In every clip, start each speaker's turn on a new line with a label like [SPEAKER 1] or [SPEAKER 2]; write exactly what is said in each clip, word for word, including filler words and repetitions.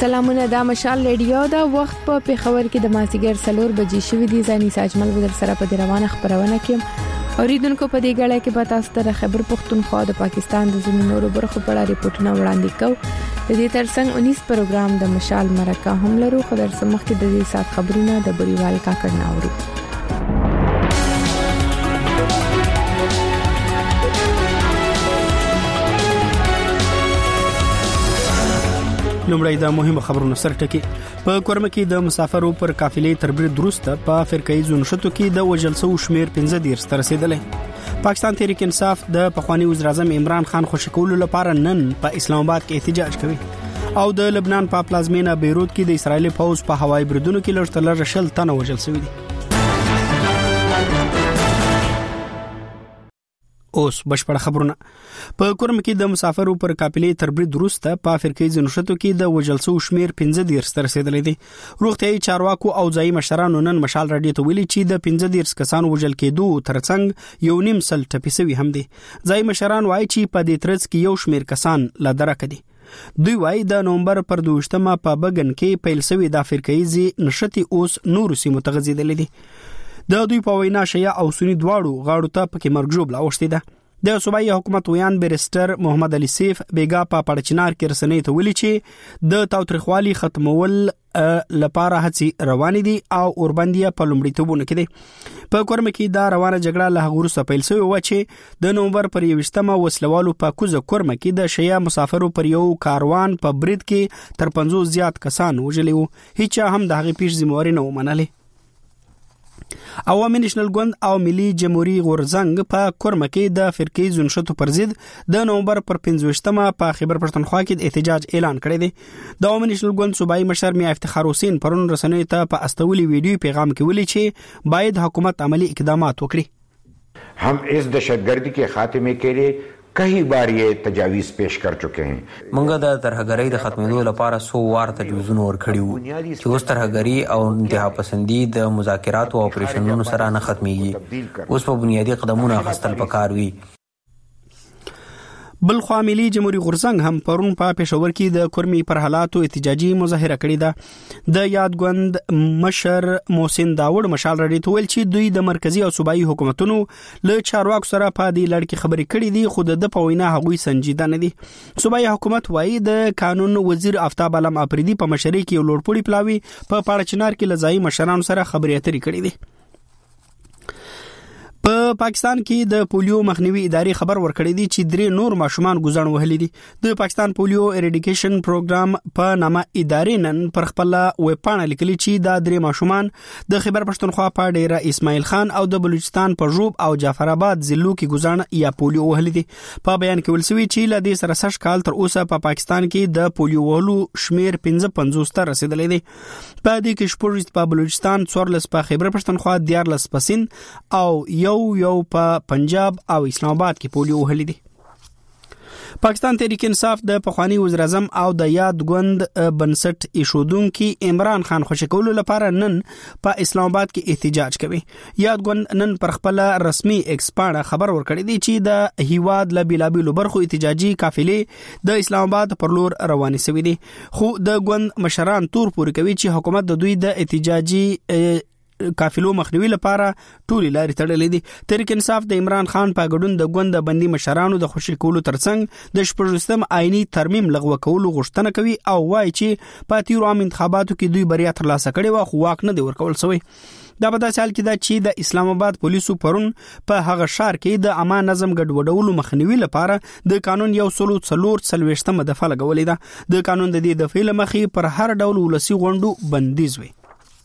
[SPEAKER 1] سلامونه، دا مشال ریډیو دا وخت په پیښور کې د مازیګر سلور بجې شوې دي. ځاني ساجمل بدر سره په روانه خبرونه کې اوریدونکو په دې غړې کې به تاسو ته خبر پښتونخوا د پاکستان د زمینورو برخو په اړه ریپورتونه وړاندې کوو. د دې ترڅنګ انیس پروګرام د مشال مرکه هم لرو. خبر سمخ کې د دې سات خبرونه د بریوال کاکړ ناورو.
[SPEAKER 2] لومړی د مهمه خبرونو سر ټکی. په کورمه کې د مسافرو پر قافلې تر برید وروسته په فرقې زونشتو کې د وژل شو شمیر پنځه دیرش ته رسیدلی. پاکستان تحریک انصاف د پخوانی وزیر اعظم عمران خان خوشی کولو لپاره نن په اسلام آباد کې احتجاج کوي او د لبنان په پلازمینه بیروت کې د اسرایلی پوځ په هوایي بریدونو کې لږ تر لږه شل تنه وژل شوي دي. اوس بشپړ خبرونه. په کورم کې د مسافرو پر قافلې تر برید وروسته په فرقې زونشتو کې د وژل شو شمیر پنځه دیرش ته رسیدلی دي. روغتیايي چارواکو او ځایي مشرانو نن مشال راډیو ته ویلي چې د پنځه دیرش کسانو وژل کېدو ترڅنګ یو نیم سل ټپي شوي هم دي. ځایي مشران وایي چې په دې ترڅ کې یو شمیر کسان لا درک دي. دوی وایي د نومبر پر دوشتمه په بګن کې پیل شوی د فرقې نشتی اوس نور سیمو ته غځېدلې دي. د دوی په وینا شیا او سنی دواړو غاړو ته پکې مرګ ژوبله اوښتې ده. د صوبایي حکومت ویان بیرستر محمد علي سیف بیګا په پړچنار کې رسنۍ ته ویلي چې د تاوتریخوالي ختمول لپاره هڅې روانې دي او اوربندیا په لومړیتوبونو کې دي. په کورمه کې دا روانه جګړه له هغه وروسته پیل شوې وه چې د نومبر پر یوویشتمه وسلوالو په کوزه کورمه کې د شیا مسافرو پر یو کاروان په برید کې تر پنځوس زیات کسان وژلي وو. هیڅ هم د هغې پیش ذمہواري نه ومنلې. عوامي نېشنل ګوند او ملي جمهوریت غورځنګ په کورمه کې د فرقې زونشتو پر ضد د نومبر پر پنځوستمه په خیبر پښتونخوا کې د احتجاج اعلان کړی دی. د عوامي نېشنل ګوند صوبایي مشر میا افتخار حسین پرون رسنیو ته په استولي ویډیو پیغام کې ویلي چې باید حکومت عملی اقدامات وکړي.
[SPEAKER 3] हम इस दहशतगर्दी के खात्मे के लिए कई बार ये तजावीज़ पेश कर चुके हैं.
[SPEAKER 4] منګه د ترهګری د ختمېدو لپاره سو وار تجویزونه ورکړي وو چې اوس ترهګری او انتها پسندي د مذاکراتو او اپریشنونو سره نه ختميږي. اوس په بنیادی قدمونه اخیستل پکار وي. بل خو ملي جمهوریت غورځنګ هم پرون په پېښور کې د کورمي پر حالاتو احتجاجي مظاهره کړې ده. د یاد ګوند مشر محسن داوود مشال راډیو ته ویل چې دوی د مرکزی او صوبایي حکومتونو له چارواکو سره په دې لړ کې خبرې کړې دي خو د په وینا هغوی سنجیده نه دي. صوبایي حکومت وایي د قانون وزیر آفتاب علم افریدي په مشرۍ کې یو لوړپوړی پلاوی په پاړچنار کې لزایي مشرانو سره خبرې اترې کړې دي. په پاکستان کې د پولیو مخنیوي ادارې خبر ورکړی دی چې درې نور ماشومان ګوزڼ وهلي دي. د پاکستان پولیو اریډیکیشن پروګرام په نامه ادارې نن پر خپل ویب پاڼه لیکلي چې دا درې ماشومان د خیبر پښتونخوا په ډیره اسماعیل خان او د بلوچستان په ژوب او جعفر آباد ضلعو کې ګوزڼ یا پولیو وهلي دي. په بیان کې ویل شوی چې له دې سره سږ کال تر اوسه په پاکستان کې د پولیو وهلو شمیر پنځه پنځوس ته رسیدلی دی. په دې کې شپږ په بلوچستان، څوارلس په خیبر پښتونخوا، دیارلس په سند او یو یو په پنجاب او اسلام آباد کې پولیو وهلي دي. پاکستان تحریک انصاف د پخوانی وزیر اعظم او د یاد ګوند بنسټ ایښودونکي عمران خان خوشی کولو لپاره نن په اسلام آباد کې احتجاج کوي. یاد ګوند نن پر خپل رسمي ایکس پاڼه خبر ورکړی دی چې د هیواد له بیلابیلو برخو احتجاجي قافلې د اسلام آباد پر لور روانې شوې دي. خو د ګوند مشران تور پورې کوي چې حکومت د دوی د احتجاجي قافلو مخنیوي لپاره ټولې لارې تړلې دي. تحریک انصاف د عمران خان په ګډون د ګوند بندي مشرانو د خوشی کولو ترڅنګ د شپږویشتم آئینی ترمیم لغوه کولو غوښتنه کوي او وایي چې په تیرو عام انتخاباتو کې دوی بریا ترلاسه کړې وه خو واک نه دی ورکول شوی. دا په داسې حال کې ده چې د اسلام آباد پولیسو پرون په هغه ښار کې د عامه نظم ګډوډولو مخنیوي لپاره د قانون یو سلو څلور څلوېښتمه دفعه لګولې ده. د قانون د دې دفعې له مخې پر هر ډول ولسي غونډو بندیز وي.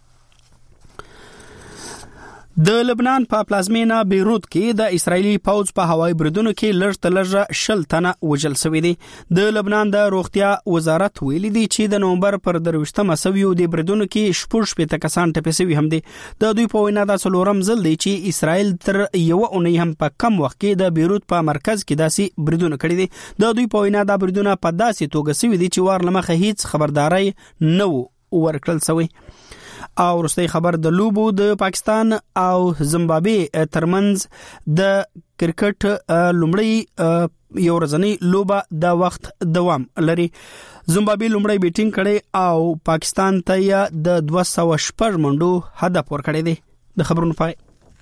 [SPEAKER 4] د لبنان په پلازمینه بیروت کې د اسرایلی پوځ په هوایي بریدونو کې لږ تر لږه شل تنه وژل شوي دي. د لبنان د روغتیا وزارت ویلي دی چې د نومبر پر درویشتمه شویو د بریدونو کې شپږ شپېته کسان ټپي شوي هم دي. د دوی په وینا دا څلورم ځل دی چې اسرایل تر یوه اونۍ هم په کم وخت کې د بیروت په مرکز کې داسې بریدونه کړي دي. د دوی په وینا دا بریدونه په داسې توګه شوي دي چې وار له مخه هیڅ خبرداری نه و ورکړل شوی.
[SPEAKER 2] او ورستي خبر د لوبو د پاکستان او زیمبابوې ترمنځ د کرکټ لومړی یو ورځنی لوبه د وخت دوام لري. زیمبابوې لومړی بیټینګ کړي او پاکستان ته د دوه سوه شپږ منډو هدف ورکړی دی. د خبرونو پای.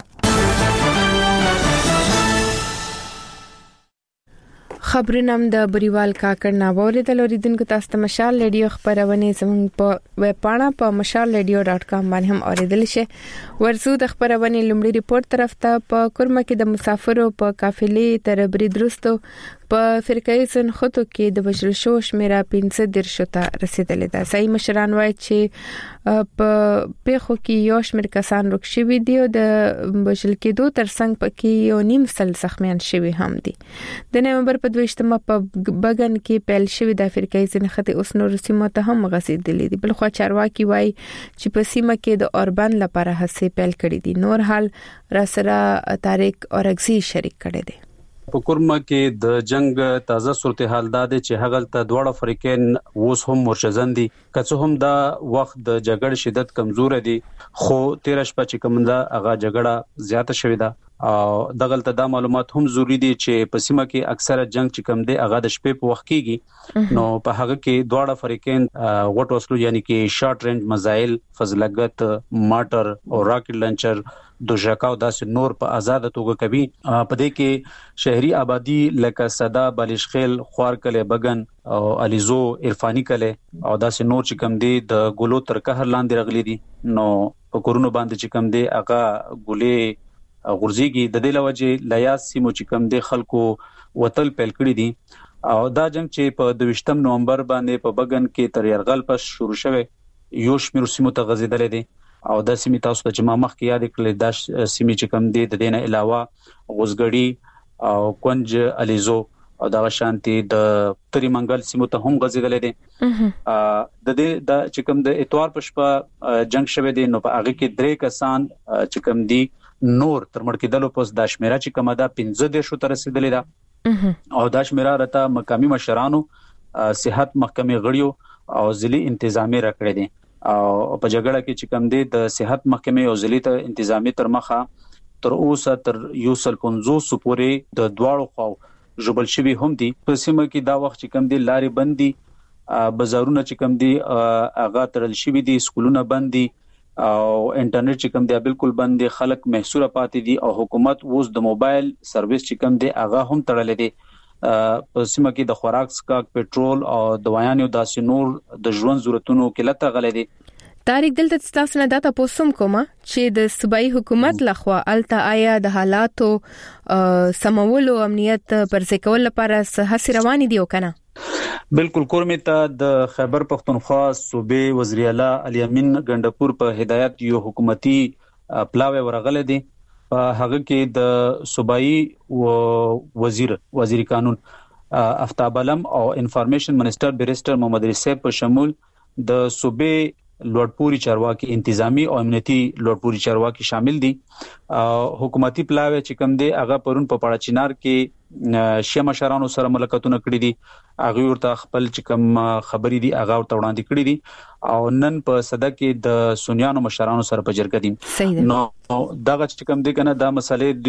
[SPEAKER 1] خبرنام د بریوال کاکړ ناوړي د لوریدونکو تاسو ته مشال رادیو خبرونه زموږ په ویب پاڼه په مشال رادیو ډاټ کام باندې هم اوریدل شي. ورسو د خبرونه لومړی ریپورت طرف ته په کورمه کې د مسافرو په قافلې تر بریدرستو په فرقای سنختو کې د بشل شو شمیره پنځه درشو ته رسیدلې ده. صحیح مشران وایي چې په پیخو کې یو شمیر کسان رکشوي دي او د بشل کېدو ترڅنګ پکې یو نیم سل زخمیان شوي هم دي. د نومبر په دویشتمه په بغن کې پیل شوی د فرقای سنخت اوس نور سیمه ته هم غسیدلې دي. بلخو چارواکي وایي چې په سیمه کې د اوربان لپاره هڅې پیل کړې دي. نور حال را سره طارق اورغزي شریک کړي دي.
[SPEAKER 5] په کورمه کې د جنگ تازه صورتحال دا دی چې هغه ته دواړه فریقین اوس هم مرشزن دي. که څه هم دا وخت د جګړې شدت کمزور دي خو تیر شپه چې کوم دا هغه جګړه زیاته شوې ده او دغلته دا معلومات هم ضروری دي چې په سیمه کې اکثره جنگ چې کوم دی هغه د شپې په وخت کېږي. نو په هغه کې دواړه فریقین غټ وسلو یعنی کې شارټ رینج میزایل فزلګت ماټر او راکټ لانچر دوشکاو داسې نور په آزاد توګه کوي. په دې کې شهري آبادی لکه صدا بالشخیل خوارکله بغن او الیزو عرفانی کله او داسې نور چې کوم دي د ګولو تر قهر لاندې رغلي دي. نو په کورونو باندې چې کوم دي هغه ګولې غورځيږي. د دې لوجه لیاس سیمو چې کوم دي خلکو وتل پیل کړی دي او دا جنگ چې په دویشتم نومبر باندې په بغن کې تر يرغل پس شروع شوه یو شمیر سیمو ته غزیدل دي او د سیمې تاسو ته چې ما مخ کې یاد کړل د سیمې چې کم دي د دینه علاوه غوزګړی او کونج الیزو او د شانتي د تری منګل سیمو ته هم غزیدل دي. د دې د چې کم د اتوار پښپا جنگ شوه دي نو په هغه کې درې کسان چې کم دي نور تر مړ کېدلو پس د شمیره چې کومه ده پنځه درشو ته رسیدلې ده او د شمیره راته مقامي مشرانو صحت محکمې غړیو او ځلي انتظامی راکړي دي او په جګړه کې چې کوم دي د صحت محکمې او ځلي ته انتظامی تر مخه تر اوسه تر یو سل پنځوس پورې د دواړو خو جبل شوی هم دي. په سیمه کې دا وخت چې کوم دي لارې بندي بازارونه چې کوم دي اغا ترل شوی دي سکولونه بندي او انټرنیټ چې کوم دی بالکل بند دي. خلک محصوره پاتې دي او حکومت اوس د موبایل سرویس چې کوم دی اغا هم تړلې دي. په سیمه کې د خوراک سکاک پېټرول او دوايانو داسې نور د ژوند ضرورتونو کلته غلې دي.
[SPEAKER 1] طارق دلته تاسو نه دا تاسو کوم چې د صوبایي حکومت لخوا الته آیا د حالاتو سمولو امنیت پر ځکول لپاره هڅې روانې دي او کنه؟
[SPEAKER 5] بالکل کورمه ته د خیبر پختونخوا صوبې وزیر اعلی علي امین ګندپور په هدایت یو حکومتي پلاوی ورغله دي. په هغه کې د صوبایي وزیر وزیر قانون افتاب علم او انفارمیشن منسٹر بیرسټر محمد رسیب په شمول د صوبې لوړپوري چارواکي انتظامی او امنیتي لوړپوري چارواکي شامل دي. حکومتي پلاوی چې کوم دی هغه پرون په پاړه چینار کې شیا مشرانو سره ملاقاتونه کړې دي. هغه ورته خپل چې کوم خبرې دي هغه ورته وړاندې کړې دي او نن په صدا کې د سونیانو مشرانو سره په جرګه دي. نو دغه چې کوم دی کنه دا مسلې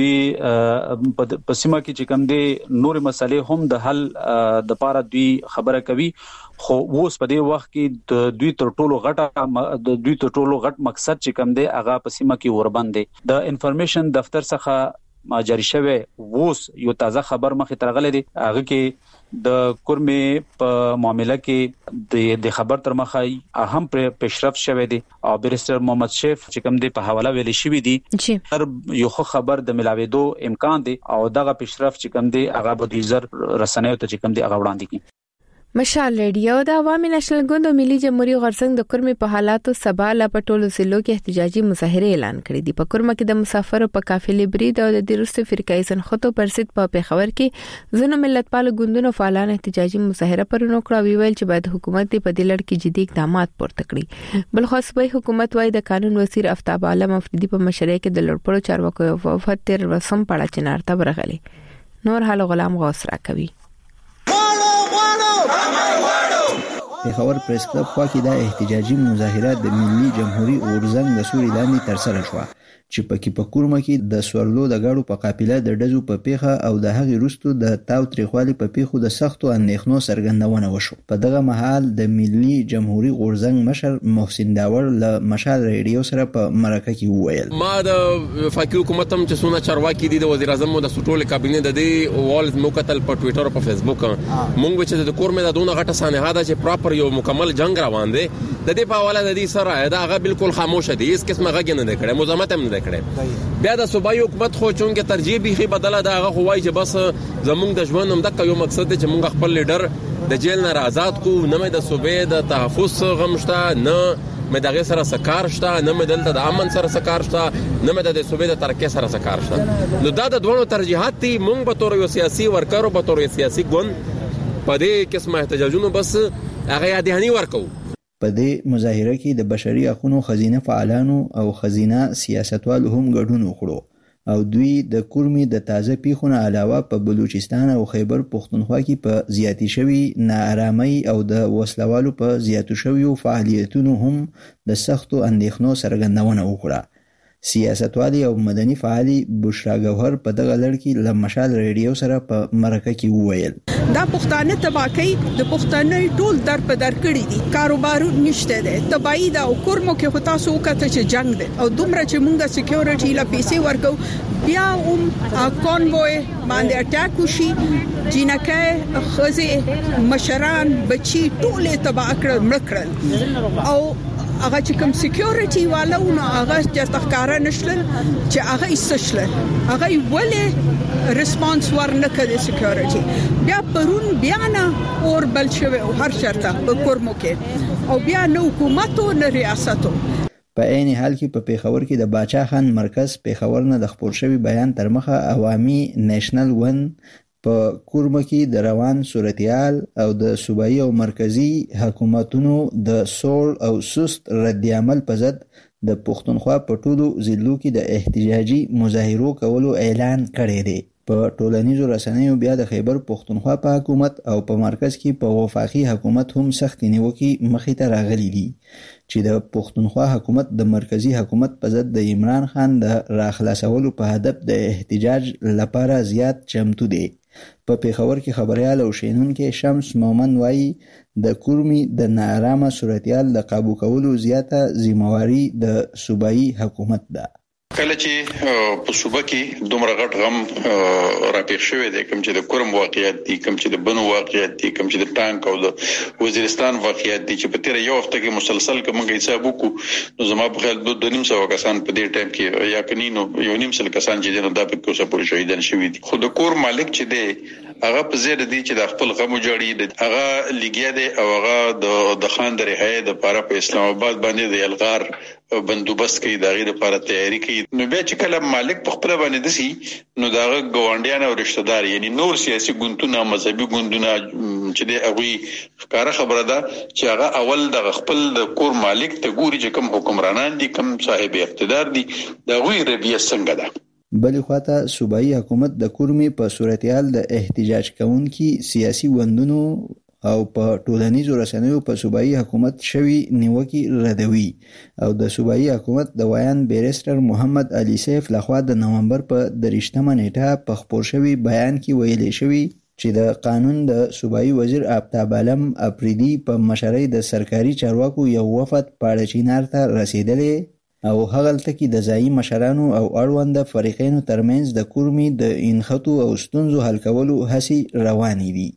[SPEAKER 5] دی په سیمه کې چې کوم دی نور مسلې هم د حل د پاره دوی خبره کوي خو اوس په دې وخت کې د دوی تر ټولو غټه د دوی تر ټولو غټ مقصد چې کوم دی هغه په سیمه کې وربند دي. د انفارمیشن دفتر څخه ما جاری شوه ووس یو تازه خبر مخې ترغلې دي. هغه کې د کورمه په معاملې کې د خبر تر مخه اهم پیشرفت شوه دي او بیرسټر محمد شیف چې کوم دی په حواله ویل شوی دي تر یو خبر د ملاويدو امکان دي او دغه پیشرفت چې کوم دی هغه به د زر رسنیو ته چې کوم دی هغه وړاندې کی.
[SPEAKER 1] مشال ریډیو د عوامي نېشنل ګوند او ملي جمهوریت غرڅنګ د کورمه په حالاتو سبا لا پټولو سلو کې احتجاجي مظاهره اعلان کړې دي. په کورمه کې د مسافرو په قافلې برید او د دیروستو فرقای سنختو پرسید په پیښور کې ځنو ملتپال ګوندونو فعالان احتجاجي مظاهره پرونو کړو ویل چې باید حکومت په دې لړ کې جدي اقدامات پورته کړي. بل خو صوبایي حکومت وايي د قانون وزیر افتاب علم افریدي په مشرۍ کې د لړپړو چارواکو وفات تر رسم پړه چنار ته برغلي. نور حال غلام غوث را کوي.
[SPEAKER 6] پېښور پریس کلب خوا کې د احتجاجي مظاهره د ملي جمهوریت غورځنګ د سوري لاندې ترسره شوه چې پکې په کورمه کې د سورلو د غاړو په قافله د ډزو په پیخه او د هغې وروسته د تاو تریخوالي په پیښو د سختو اندېښنو څرګندونه وشو. په دغه مهال د ملي جمهوریت غورځنګ مشر محسن داور له مشال ریډیو سره په مرکه کې وویل:
[SPEAKER 7] ما د وفاقي حکومت هم چې څونه چارواکي دي د وزیر اعظم د ټول کابینه د دې وال مو کتل په ټوئیټر او په فیسبوک مونږ چې د کورمه د دونه غټه سانحه ده چې پراپر یو مکمل جنگ روان دی د دې په حواله د دې سره دا هغه بالکل خاموش دي، هیڅ قسمه غږ نه کړي، مزاحمت هم نه کړي. بیا د صوبایي حکومت خو چونګه ترجیح به بدله دا هغه خوای چې بس زمونږ د ژوند هم د یو مقصد دی چې مونږ خپل لیډر د جیل نه آزاد کو، نه مې د صوبې د تحفظ غمشته، نه مې دغه سره سکار شته، نه مې دلته د امن سره سکار شته، نه مې د صوبې د ترقې سره سکار شته. نو دا د دوه ترجیحات دي. مونږ به تور یو سیاسي ورکر او به تور یو سیاسي ګوند په دې قسمه احتجاجونو بس هغه یادهانی ورکو.
[SPEAKER 6] په دې مظاهره کې د بشري حقوقو خزینه فعالانو او خزینه سیاستوالو هم ګډون وکړو او دوی د کورمي د تازه پیښونو علاوه په بلوچستان او خیبر پختونخوا کې په زیاتی شوی ناارامۍ او د وسلوالو په زیاتو شویو فعالیتونو هم د سختو اندېښنو څرګندونه وکړه. سیاستوالي او مدني فعالي بشرا گوهر په دغه لړ کې له مشال ریډیو سره په مرکه کې وویل:
[SPEAKER 8] دا پښتانه تباکی د پښتانه ټول در په در کړی دي، کاروبار نشته ده، تباہی دا او کورمو کې هوتا سو کته چې جنگ ده او دومره چې مونږه سکیورټي لا پیسې ورکو بیا هم کونوای باندې اٹیک وشي، جنکه خزه مشران بچي ټول تباہ کړل مړکړل او هغه چې کوم سکیورټي والو نو هغه چې تخکارا نشل چې هغه ایستشل هغه ولې ریسپانس ورنکړي سکیورټي بیا پرون بیا نه اور بل شوی او هر شرطه په کورمو کې او بیا نو حکومت او ریاستو.
[SPEAKER 6] په عین حال کې په پیښور کې د باچا خان مرکز پیښور نه د خپور شوی بیان تر مخه عوامي نېشنل ون په کورمه کې د روان صورتحال او د صوبایي او مرکزی حکومتونو د سول او سست رد عمل په ضد د پښتونخوا په ټولو ضلعو کې د احتجاجي مظاهرو کولو اعلان کړی دی. په ټولنیزو رسنیو بیا د خیبر پښتونخوا په حکومت او په مرکز کې په وفاقي حکومت هم سخت نیوکې مخې ته راغلي دي چې د پښتونخوا حکومت د مرکزی حکومت په ضد د عمران خان د راخلاصولو په هدف د احتجاج لپاره زیات چمتو دی. په پیښور کې خبريال او شینونکو شمس مومن وایي د کورمي د ناارامه صورتحال د قابو کولو زیاته ذمہواری د صوبایي حکومت ده.
[SPEAKER 9] کله چې په صوبه کې دومره غټ غم راپېښ شوی دی، کوم چې د کورم واقعیت دي، کوم چې د بنو واقعیت دي، کوم چې د ټانک او د وزیرستان واقعیت دي چې په تیر یو وخت کې مسلسل کومه حساب وکړو نو زما په خیال دوه نیم سو کسان په دې ټایم کې یا کنينو یو نیم سل کسان چې د دې په کوڅه پورې شهیدان شوي دي. خو د کور مالک چې دی هغه په زیاده دي چې د خپل غم جوړي هغه لګیا دي او هغه د د خان د رهایی د لپاره په اسلام آباد باندې د الغار بندوبست کوي، د غیر لپاره تیاری کوي. نو بیا چې کله مالک په خپل باندې دسي نو داغه ګوانډیان او رشتہ دار یعنی نور سیاسي ګوندونه مذهبي ګوندونه چې د هغه ښکارا خبره ده چې هغه اول د خپل د کور مالک ته ګوري چې کوم حکمرانان دي، کوم صاحب اقتدار دي، د غوی ربیه څنګه ده.
[SPEAKER 6] بلې خواته صوبایي حکومت د کورمي په صورتحال د احتجاج کوونکي سیاسي وندونو او په ټولنیزو رسنیو په صوبایي حکومت شوی نیوکې ردوي او د صوبایي حکومت د ویان بیرستر محمد علي سیف لخوا د نومبر په دریشتمه نیټه په خپور شوی بیان کې ویلي شوی چې د قانون د صوبایي وزیر آفتاب عالم اپریدي په مشرۍ د سرکاري چارواکو یو وفد پاړه چینار ته رسیدلې او هغلته کې د ځایي مشرانو او اړوند فریقینو ترمنځ د کورمي د انخطو او ستونزو حل کولو هڅې روانې دي.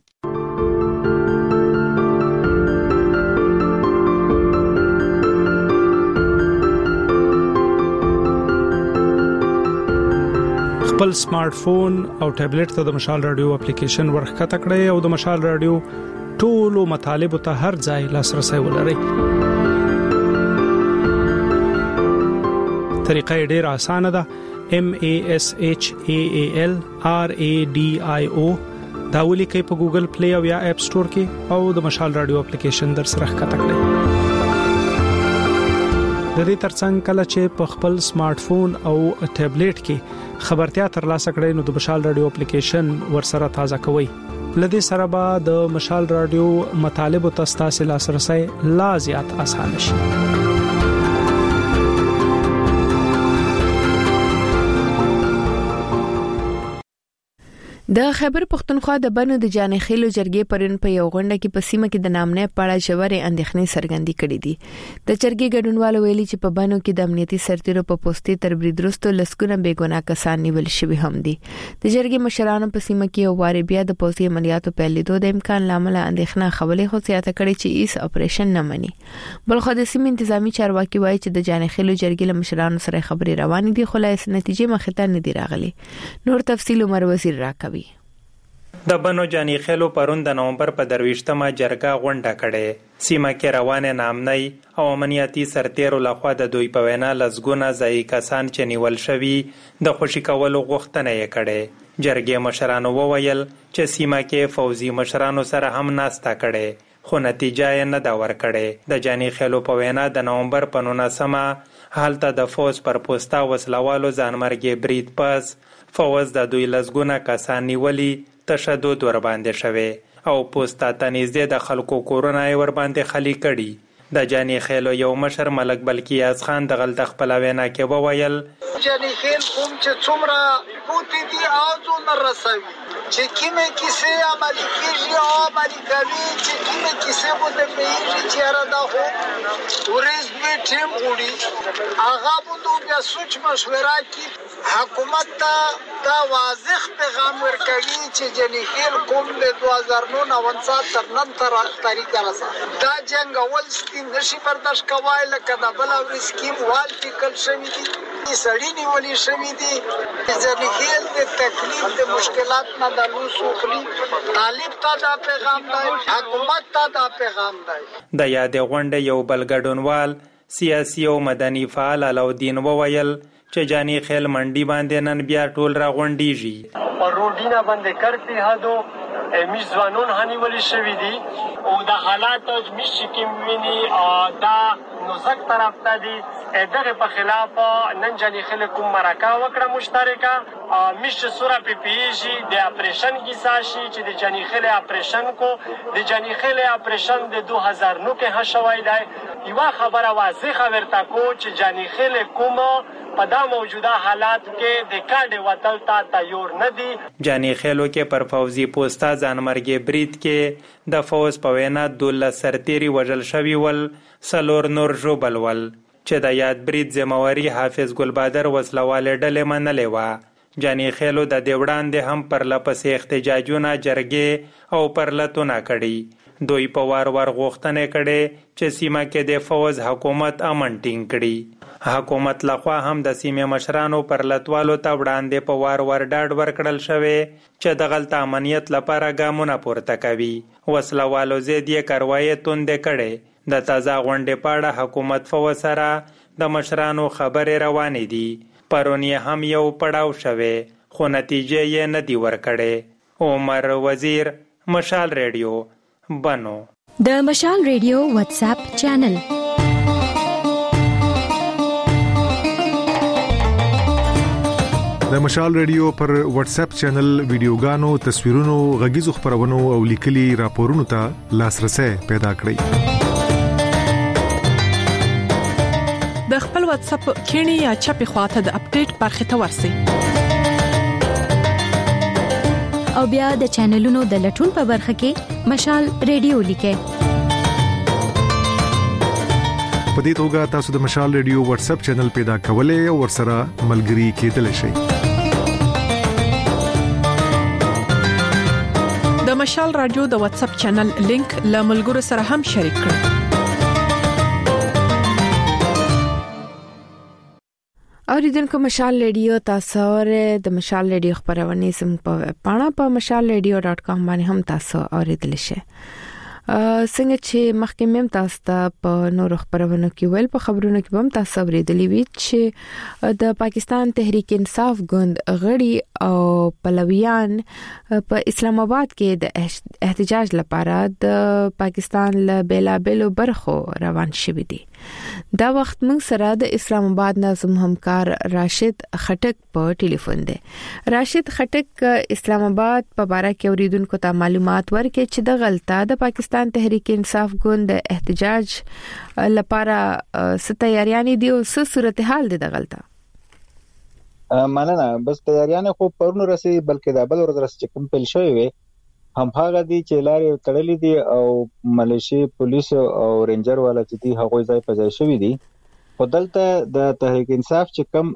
[SPEAKER 4] خپل سمارټ فون او ټابلیټ ته د مشال رادیو اپلیکیشن ورخکته کړئ او د مشال رادیو ټولو مطالب ته هر ځای لاسرسي ولرئ. طریقه ډیره اسانه ده. M A S H A A L R A D I O دا ولیکئ په ګوګل پلی او یا اپ سٹور کې او د مشال رادیو اپلیکیشن در سره ښکته کړئ. د دې ترڅنګ کله چې په خپل سمارټ فون او ټابلیټ کې خبرتیا ترلاسه کړئ نو د مشال رادیو اپلیکیشن ورسره تازه کوئ
[SPEAKER 10] لدې سره به د مشال رادیو مطالب او تاسو لاسرسي لا زیات اسانه شي.
[SPEAKER 1] د خیبر پختونخوا د بنو د جانې خېلو جرګې پرون په یو غونډه کې په سیمه کې د نامنه پاړه ژورې اندېښنې څرګندې کړې دي. د جرګې ګډونوالو ویلي چې په بنو کې د امنیتي سرتیرو په پوسټي تر بریدرستو لسکونه بیګناه کسان نیول شوي هم دي. د جرګې مشرانو په سیمه کې یو واره بیا د پوځي عملیاتو پیلېدو د امکان لامل اندېښنه خولې خو زیاته کړې چې ایس اپریشن نه مني. بلخو د سیمې انتظامی چارواکي وایي چې د جانې خېلو جرګې له مشرانو سره خبرې روانې دي خو لا هیڅ نتیجه مخې ته نه دی راغلي. نور تفصیل عمر وزیر راکوي.
[SPEAKER 11] د بنو جانې خېلو پرون د نومبر په درويشتمه جرګه غونډه کړې. سیمه کې روانه نامنۍ او امنیتي سرتیرو لخوا د دوی په وینا لزګونه ځای کسان چې نیول شوي د خوشي کولو غوښتنه یې کړې. جرګې مشرانو وویل چې سیمه کې فوزي مشرانو سره هم ناستا کړې خو نتیجه یې نه دا ورکړې. د جانې خېلو په وینا د نومبر په نولسمه هلته د فوز پر پوسټا وسلوالو ځانمرګي برید پس فوز د دوی لزګونه کسان نیولي تشدد ور باندې شوه او پوسټا تنیزه د خلکو کورونه ور باندې خلی کړي. د جانې خېلو یو مشر ملک بلکیاز خان د غلط خپل وینا کې وویل
[SPEAKER 12] جانې خېل کوم چې څومره بوتي دي اوځو نه رسوي چې کیمه کیسه عملي کیږي او عملي کوي چې کیمه کیسه بده پیږي چې را دا هو ورز به ټیم وړي هغه بده بیا سوچ مشوره کوي. حکومت ته دا واضح پیغام ورکوي چې جانې خېل کوم د دوه هزار نهه تر نن تر تاریخ راځي دا جنگ اول سکیم نشي برداشت کوای لکه دا بل او سکیم وال فکر شوی دي سړی نیولې شوی دي جانې خېل د تکلیف د مشکلات نه د لوسو خلی طالب ته دا پیغام دی حکومت ته دا پیغام دی.
[SPEAKER 11] د یاد غونډه یو بل ګډونوال سیاسي او مدني فعال علاودین وویل چې جانې خېل منډي باندې نن بیا ټول را غونډيږي
[SPEAKER 13] او روډینا باندې کرتی هادو میزوانون هنیول شوی دي او د حالات مش کې ویني دا نوزک طرف ته دي دغه په خلاف نن جانې خېل کوم مرکه وکړه مشترکه مش سورا پی پی جی د اپریشن کی ساشي چې د جانې خېل اپریشن کو د جانې خېل اپریشن د دو هزار نو کې هشوي دی یو خبره واضحه ورته کو چې جانې خېل کوم په دا موجوده حالات کې د کاډ وتل تا تیار نه دي.
[SPEAKER 11] جانې خېلو کې پر فوزي پوسټا ځانمرګي برید کې د فوز په وینا دوله سرتيري وژل شوی ول سلور نور جوبل ول چې د یاد برید ذمہواری حافظ ګلبادر وسلواله ډلې منلې و. جانې خېلو د دیوړان د هم پر لپسې احتجاجونه جرګې او پر لتونه کړي. دوی په وار وار غوښتنه کړي چې سیمه کې د فوز حکومت امن ټینګ کړي. حکومت لخوا هم د سیمې مشرانو پر لتوالو ته وړاندې په وار ور ډاډ ورکړل شوی چې د غلط امنیت لپاره ګامونه پورته کوي. وسلوالو زید یې کاروایی توندې کړي. د تازه غونډې پاړه حکومت فوز سره د مشرانو خبرې روانې دي. پرون یې هم یو پړاو شوی خو نتیجه یې نه دی ورکړې. عمر وزیر، مشال ریډیو، بنو.
[SPEAKER 14] د مشال ریډیو واتس اپ چینل
[SPEAKER 15] د مشال ریډیو پر واتس اپ چینل ویډیوګانو، تصویرونو، غږیزو خبرونو او لیکلي راپورونو ته لاسرسي پیدا کړئ.
[SPEAKER 16] د خپل واتس اپ کینی یا چپی خواته د اپډیټ برخه ته ورسئ.
[SPEAKER 14] او بیا د چینلونو د لټون په برخه کې مشال ریډیو لیکئ.
[SPEAKER 15] په دې توګه تاسو د مشال ریډیو واتس اپ چینل پیدا کولای او ورسره ملګري کېدلی شئ.
[SPEAKER 16] د مشال رادیو د واتس اپ چینل لینک له ملګرو سره هم شریک کړئ.
[SPEAKER 1] اوریدونکو مشال ریډیو تاسو اوره د مشال ریډیو خبرونه سم په پاڼه په مشال ریډیو ډاټ کام باندې هم تاسو اوریدل شئ. څنګه چې مخکې مم تاسو ته په نور خبرونو کې ویل په خبرونو کې هم تاسو اوریدلې وی چې د پاکستان تحریک انصاف ګوند غړي او پلویان په اسلام آباد کې د احتجاج لپاره د پاکستان له بیلابلو برخو روان شوي دي. دا وخت موږ سره د اسلام آباد نظم همکار راشد خټک په ټلیفون دی. راشد خټک اسلام آباد په اړه کې اوریدونکو ته معلومات ورکړي چې د غلطه د پاکستان تحریک انصاف ګوند د احتجاج لپاره ست تیاریانې دی او څه صورتحال دی د غلطه؟
[SPEAKER 17] مننه. بس تیاریانې خو پرونو رسي بلکې د بل ورځ چې کوم پیل شوی وي هم هغه دي چې لارې تړلې دي او ملیشي پولیس او رینجر والا چې دي هغه ځای په ځای شوی دي. خو دلته د تحریک انصاف چې کم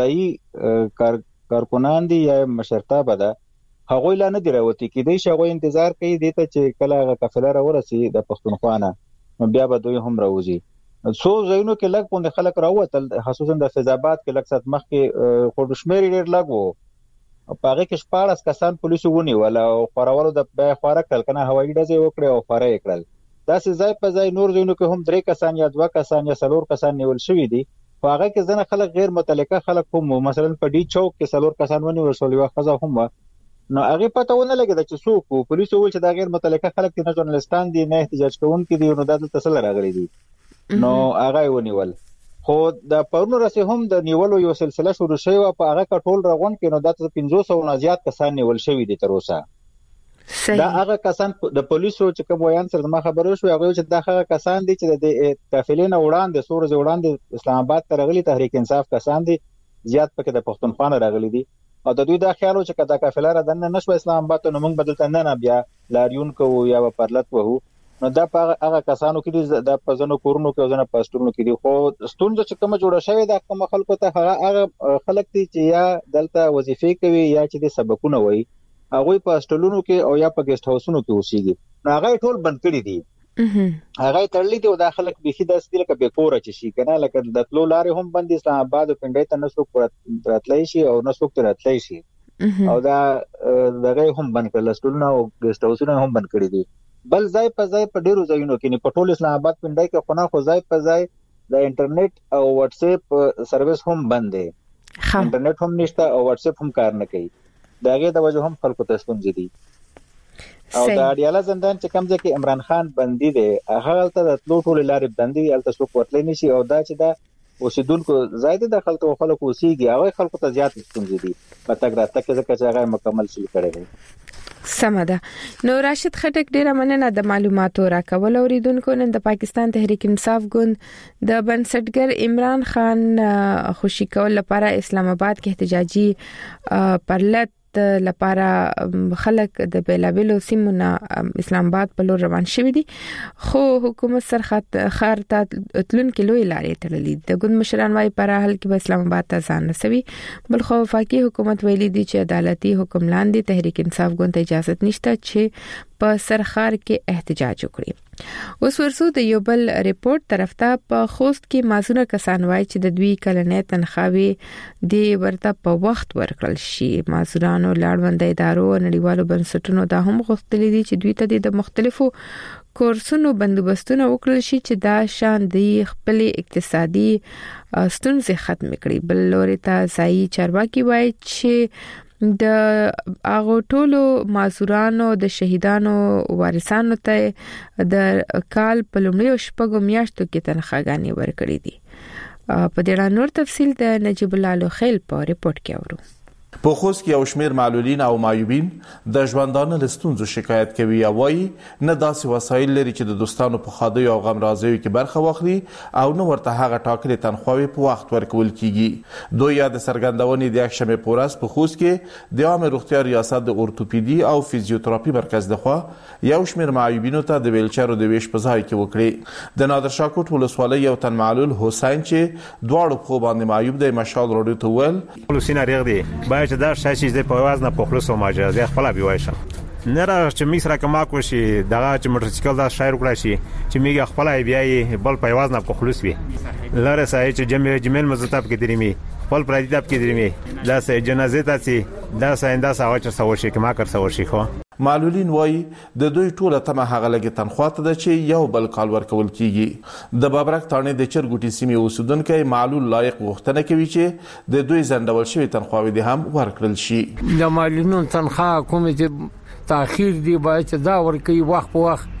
[SPEAKER 17] ځای کار کارکونان دي یا مشرتابه ده هغه لا نه دی راوتی کېدای شي هغه انتظار کوي دي ته چې کله هغه قافله راورسي د پښتونخوا نه بیا به دوی هم راوځي. څو ځایونو کې لږ پوند خلک راوتل خصوصا د فیض آباد کې لږ څه مخکې خو شمیر ډیر لږ وو. پاره کې شپاړس کسان پولیسو ونیول او خورولو د بیا خوره کړل کنه هوایي ډزې وکړي او خوره یې کړل. دا سې ځای په ځای نور ځایونو کې هم درې کسان یا دوه کسان یا څلور کسان نیول شوی دي. خو هغه کې ځنه خلک غیر متعلقه خلک هم مثلا په ډي چوک کې څلور کسان ونیول شو یو خزه هم نو هغه پته ونه لګیدا چې څوک پولیسو ویل چې دا غیر متعلقه خلک دي نه ژورنالستان دي نه احتجاج کوونکي دي نو دا تسل راغلي دي نو هغه ونیول. خو د پرونو رسې هم د نیولو یو سلسله شروع شوی او په هغه کټول راغون کې نو د پنځوس سوه نه زیات کسان نیول شوی دي تر اوسه. دا هغه کسان د پولیسو چې کوم ویان سره ما خبرو شو هغه چې دا هغه کسان دي چې د قافلې نه وړاندې سورز وړاندې اسلام آباد ته راغلي تحریک انصاف کسان دي زیات پکې د پښتونخوا نه راغلي دي او د دوی دا خیال چې کدا قافله را دنه نشو اسلام آباد ته نو موږ بدلته نه بیا لاریون کوو یا پرلط وو نو دا هغه کسانو کې د پزنو کورونو کې ځنه پاستورونو کې دي. خو ستونزه چې کوم جوړه شوی دا کوم خلکو ته هغه خلک دي چې یا دلته وظیفې کوي یا چې د سبقونه وایي هغه په هاستلونو کې او یا په ګیسټ هاوسونو کې اوسېږي نو هغه ټول بند کړی دي. هغه تړلې دي او دا خلک به خي داس دي لکه به کور چي شي کنه لکه د تلو لارې هم بند اسلام آباد او پنډای ته نسو راتلای شي او نسو راتلای شي او دا دغه هم بند کړل ستلونه او ګیسټ هاوسونه هم بند کړی دي. بل ځای په ځای په ډیرو ځایونو کې نه پټول اسلام آباد پنډای کې خو نه خو ځای په ځای د انټرنیټ او واتس اپ سرویس هم بند دي. انټرنیټ هم نشته او واتس اپ هم کار نه کوي. داغه د وجه هم خلکو ته ستونزې دي. او د اډیاله زندان چې کوم ځکه عمران خان بندي دي هغه ته د تلو ټول لارې بندي الته څوک ورتلې نشي او دا چې دا اوسیدونکو زائد د خلکو خلکو اوسېږي هغه خلکو ته زیات ستونزې دي پتہ راته کې ځکه چې هغه مکمل شي کړی دی.
[SPEAKER 1] سمده. نو راشد خټک ډیره مننه د معلوماتو راکول اوریدونکو. نن د پاکستان تحریک انصاف ګوند د بنسټګر عمران خان خوشی کول لپاره اسلام آباد کې احتجاجي پرلط لپاره خلک د بیلابلو سیمونه اسلام آباد په لور روان شوي دي خو حکومت سرخط خارته تلون کې لوی لارې تړلې د ګوند مشران وايي پر حل کې به اسلام آباد ته ځان رسوي بل خو وفاقي حکومت ویلي دي چې عدالتي حکم لاندې تحریک انصاف ګوند ته اجازه نشته چې په سرخار کې احتجاج وکړي. اوس ورسو د یو بل ریپورت طرف ته په خوست کې مازونه کسان وایي چې د دوی کلنې تنخواوي دی ورته په وخت ورکړل شي. مازورانو لاړوند ادارو نړیوالو بنسټونو دا هم غوښتلي دي چې دوی ته د مختلفو کورسونو بندوبستونه وکړل شي چې دا شان دی خپل اقتصادي ستونزې ختم کړي. بل لوري ته ځای چارواکي وایي چې د هغه ټولو مازورانو د شهیدانو وارثانو ته د کال په لومړیو شپږو میاشتو کې تنخواګانې ورکړې دي. په دې اړه نور تفصیل د نجیب الله لوخیل په ریپورت کې اورو.
[SPEAKER 18] په خوست کې یو شمېر معلولین او معیوبین د ژوندانه له ستونزو شکایت کوي او وایي نه داسې وسایل لري چې د دوستانو په ښادیو او غم رازیو کې برخه واخلي او نه ورته هغه ټاکلې تنخواوې په وخت ورکول کیږي. دوی یا د څرګندونې د یکشنبې په ورځ په خوست کې د عامه روغتیا ریاست د اورتوپیدي او فزیوتراپي مرکز لخوا یو شمېر معیوبینو ته د ویلچرو د ویش په ځای کې وکړي. د نادر شاه کوټ ولسوالۍ یو تن معلول حسین چې دواړو پښو باندې معیوب دی مشال راډیو ته وویل
[SPEAKER 19] پولیسین ریغ دی باید دا شایسته د په وازنه په خلص او ماجازي خپل بي وایشم نه را چې میس را کما کو شي دغه چې موټرسایکل دا شایر کړی شي چې میګه خپل بي بل په وازنه په خلص وي لاره سای چې جمع جمل مزتاب کې درېمي خپل پردیداب کې درېمي دا سه جنازه تاسي دا ساينده ساوه چې سوي شي کما کر سوي شي خو
[SPEAKER 18] معلولین وایي د دوی ټوله تمه هغه لګي تنخوا ته ده چې یو بل کال ورکول کیږي. د بابرک تانې د چرګوټي سیمې اوسیدونکو معلول لایق غوښتنه کوي چې د دوی ځندول شوی تنخواوې دي هم ورکړل شي.
[SPEAKER 20] د معلولینو تنخوا کوم چې تاخير دی باید دا ورکړي وخت په وخت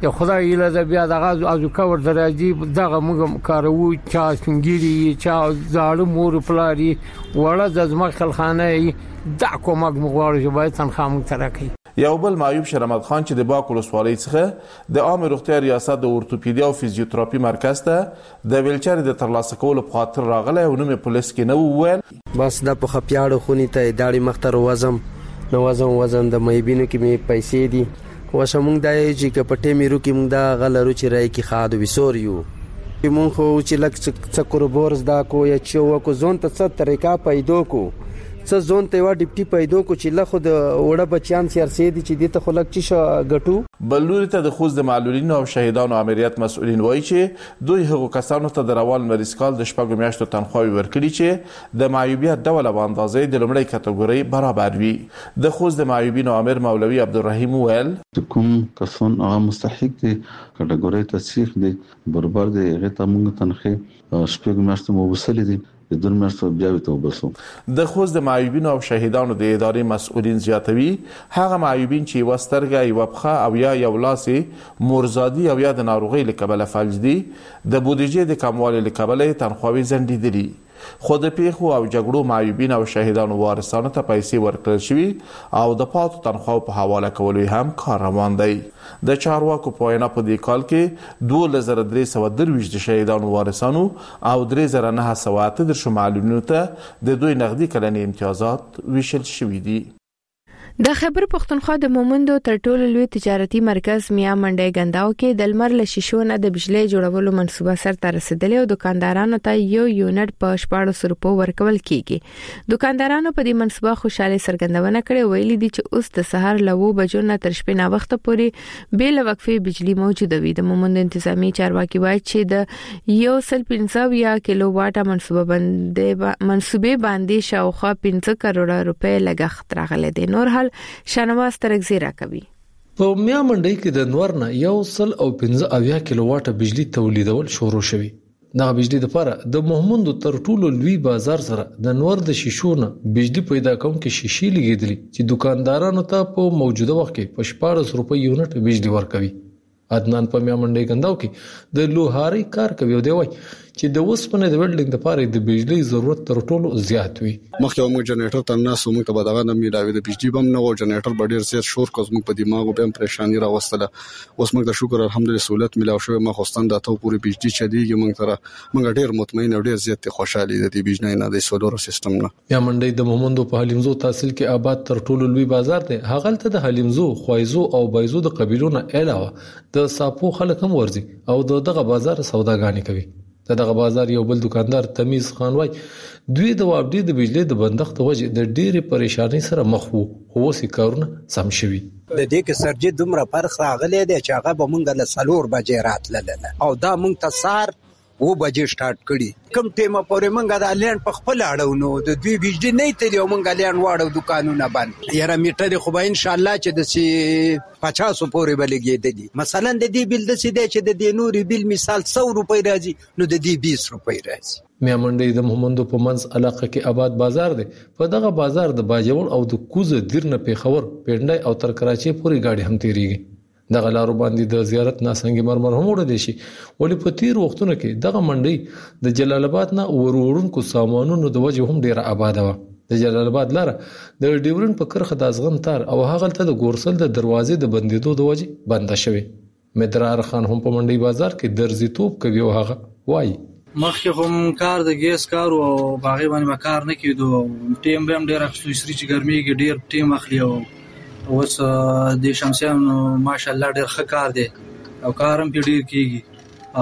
[SPEAKER 20] یا خدای ایله بیا دغه ازو کور درځي دغه موږ کارو چا څنګهري چا زاړه مور پلاري وړه د زما خلخانه دا کومک مغواړي چې باید تنخواه مو ترکي.
[SPEAKER 18] یو بل معیوب شرمد خان چې د باک ولسوالۍ څخه د عام روغتیا ریاست د اورتوپیدیا او فزیوتراپي مرکز ته د ویلچر د ترلاسه کولو په خاطر راغلی او نوم پولیس کې نه وویل
[SPEAKER 21] بس د په خپياړو خونی ته داړي مختر وزم نو وزم وزم د مېبینو کې می پیسې دي وشمون دای چې کپټې میرو کې موږ دا غلرو چې راي کې خاد وسوریو مونږ خو چې لک څکر بورز دا کو یا چې وکو زون ته څه طریقہ پیدا کو څه زون ته وا ډیپټي پیدا کو چې له خود وړه بچیان سیاسي دي چې د تخلق چې غټو
[SPEAKER 18] بلوري ته د خوځ د معلولینو او شهیدانو امریت مسؤلین وایي چې دوی هغو کسانو ته د روان مریض کال د شپږو میاشتو تنخواهي ورکړي چې د معیوبیت ډول په اندازې د لومړی کټګوري برابر وي. د خوځ د معیوبینو امیر مولوي عبدالرحیم ویل
[SPEAKER 22] کوم کسان هغه مستحق دي کټګوري تصحیح دي برابر دي هغه ته موږ تنخواه شپږو میاشتو مو وسلې دي د دون مرسته بیا وته وبسو.
[SPEAKER 18] د خوځ د معیوبینو او شهیدانو د ادارې مسؤلین زیاتوي هغه معیوبین چې وسترګه یو بخه او یا یو لاسي مرزادي او یا د ناروغي لکبل فلج دي د بودیجې د کموالي لکبل تنخواهي زندیدلي خو د پیښو او جګړو معیوبین او شهیدانو وارثانو ته پیسې ورکړل شوي او د پاتو تنخواو په حواله کولو هم کار روان دی. د چارواکو په وینا په دې کال کې دوه زره درې سوه درویشت د شهیدانو وارثانو او درې زره نه سوه اته دېرش معلولینو ته د دوی نغدي کلني امتیازات ویشل شوي دي.
[SPEAKER 1] د خیبر پښتونخوا د مومندو تر ټولو لوی تجارتي مرکز میا منډي ګنداو کې د لمر له شیشو نه د بجلی جوړولو منصوبه سر ته رسیدلې او دکاندارانو ته یو یونټ په شپږ سوه روپیو ورکول کیږي. دکاندارانو په دې منصوبه خوشاله څرګندونه کړې ویلي دي چې اوس د سهار له وو بجو نه تر شپې نه وخت پورې بل وقفه بجلی موجوده وي. د مومند انتظامی چارواکي وایي چې د یو سل پنځه یا کیلو واټه منصوبه باندې منصوبه باندې شاوخوا پنځه کروڑ روپے لګښت راغلي دي. نور شانواز ترګزی را کوي.
[SPEAKER 23] په میا منډي کې د نور نه یو سل او پنځه اویا کیلو واټه بجلی تولیدول شروع شوی. دا بجلی د لپاره د محمود تر ټولو لوی بازار سره د نور د شیشو نه بجلی پیدا کوم کې شیشې لګیدلی چې دکاندارانو ته په موجوده وخت کې په شپږ سوه روپۍ یونټ بجلی ورکوي. عدنان په میا منډي ګنداو کې د لوهاري کار کوي او دی وای چې د وسپنې د ویلډینګ لپاره د بجلی ضرورت تر ټولو زیات وي.
[SPEAKER 24] مخکې موږ جنریټر ته ناس موږ ته بدغه نه میلاوي د بجلی بم نه و جنریټر به ډیر زیات شور کوز موږ په دماغو به پریشانی راوستله. اوس موږ د شکر الحمدلله سہولت ملاو شوی ما خوستان د ته پوری بجلی چديږي موږ تر موږ ډیر مطمئن او ډیر زیات خوشاله دي د بجلی نه د سولر سیستم نه.
[SPEAKER 23] یا منډي د مومندو په حلیمزو تحصیل کې آباد تر ټولو لوی بازار دی. هغه ته د حلیمزو خوایزو او بایزو د قبیلونو علاوه د ساپو خلک هم ورزي او دغه بازار سوداګانی کوي. دغه بازار یو بل دکاندار تمیز خان وای دوی د وابډي د بجلی د بندښت وجه د ډېرې پریشانی سره مخ وو خو سې کارونه سم شوي.
[SPEAKER 25] د دې کې سرجې دومره فرق راغلی دی چې هغه به مونږ له څلور بجې راتلله او دا مونږ ته سهار و بجې سٹارټ کړي. کوم ټیمه پورې مونږ د لین په خپل اړو نو د دوی بجلی نه تللی او مونږ لین واړو دکانونه بند یاره میټر خو به ان شاء الله چې د سی پچاس پورې بلګېدلی. مثلا د دې بل د سي د چې د دې نوري بل مثال سو روپۍ راځي نو د دې بیس روپۍ راځي.
[SPEAKER 23] میا منډي د محمدو په منځ علاقه کې آباد بازار دی. په دغه بازار د باجوړ او د کوزه دیرنه پیښور پیډای او تر کراچي پورې گاډي هم تیریږي. دغه لارو باندې د زیارت ناسنګي مرمر هم وړل شي. ولې په تیر وختونو کې دغه منډي د جلال آباد نه ورورونکو سامانونو د وجه هم ډیره آباد و. د جلال آباد لار د ډیورن په کرخه د ازغن تار او هغه ته د ګورسل د دروازې د بندیدو د وجه بنده شوی. مدرار خان هم په منډي بازار کې درزي توپ کوي او هغه وای
[SPEAKER 26] مخکې هم کار د ګیس کار او باغې باندې کار نه کیدو ټیم به هم ډیر اخلي سری چې ګرميږي ډیر ټیم اخلي او اوس د شمسیان ماشاءالله ډیر ښه کار دی او کارم په ډیر کیږي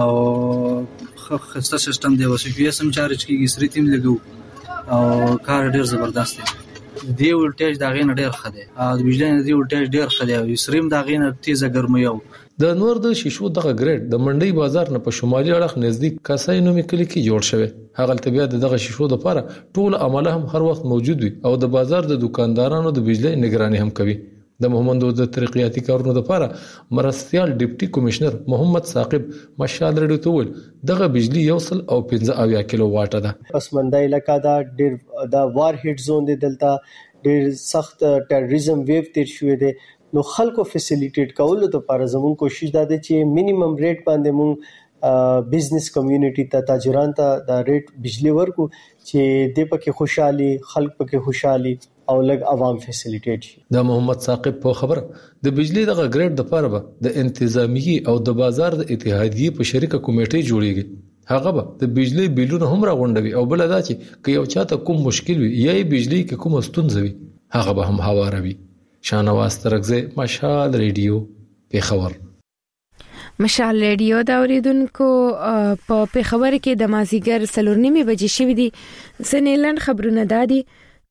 [SPEAKER 26] او خسته سیستم دی وسې پی اس ام چارج کیږي سری تیم لګو او کار ډیر زبردست دی. دی ولټیج دا غین ډیر ښه دی او د بجلی دی ولټیج ډیر ښه دی او سریم دا غین تیزه ګرمي او
[SPEAKER 23] د نور د شیشو دغه ګریډ د منډي بازار نه په شمالي اړخ نزدیک کاسای نومي کلی کې جوړ شوی. هغه تبعه دغه شیشو د لپاره ټول عمله هم هر وخت موجود وي او د بازار د دکاندارانو د بجلی نگرانی هم کوي. د محمدو د ترقیاتي کارونو لپاره مرستيال ډیپټي کمشنر محمد ثاقب مشال رډو ته ول دغه بجلی یو سل او پنځه اویا کیلو واټه ده.
[SPEAKER 27] پس منډي علاقہ دا ډیر دا وار هټ زون دی دلته ډیر سخت ټیرریزم ویو تیر شوې ده
[SPEAKER 2] نو خلکو فیسیلیټیټ کول ته لپاره زموږ کوشش دا دی چې مینیمم ریټ باندې موږ بزنس کمیونټي ته تاجران ته د ریټ بجلی ورکو چې د پکې خوشحالي خلک پکې خوشحالي او لګ عوام فیسیلیټیټ شي.
[SPEAKER 23] د محمد ثاقب په خبره د بجلی دغه ګریډ د لپاره به د انتظامی او د بازار د اتحادیې په شریکه کمیټه جوړیږي. هغه به د بجلی بیلونه هم راغونډوي او بل دا چې که یو چاته کوم مشکل وي یا بجلی کې کوم ستونزه وي هغه به هم هواروي. شانواز ترغزه مشال ریډیو پیښور.
[SPEAKER 1] مشال ریډیو دا اوریدونکو په پیښور کې د مازیګر څلور نیمه بجې شوې دي. سنیلن خبرونه دادي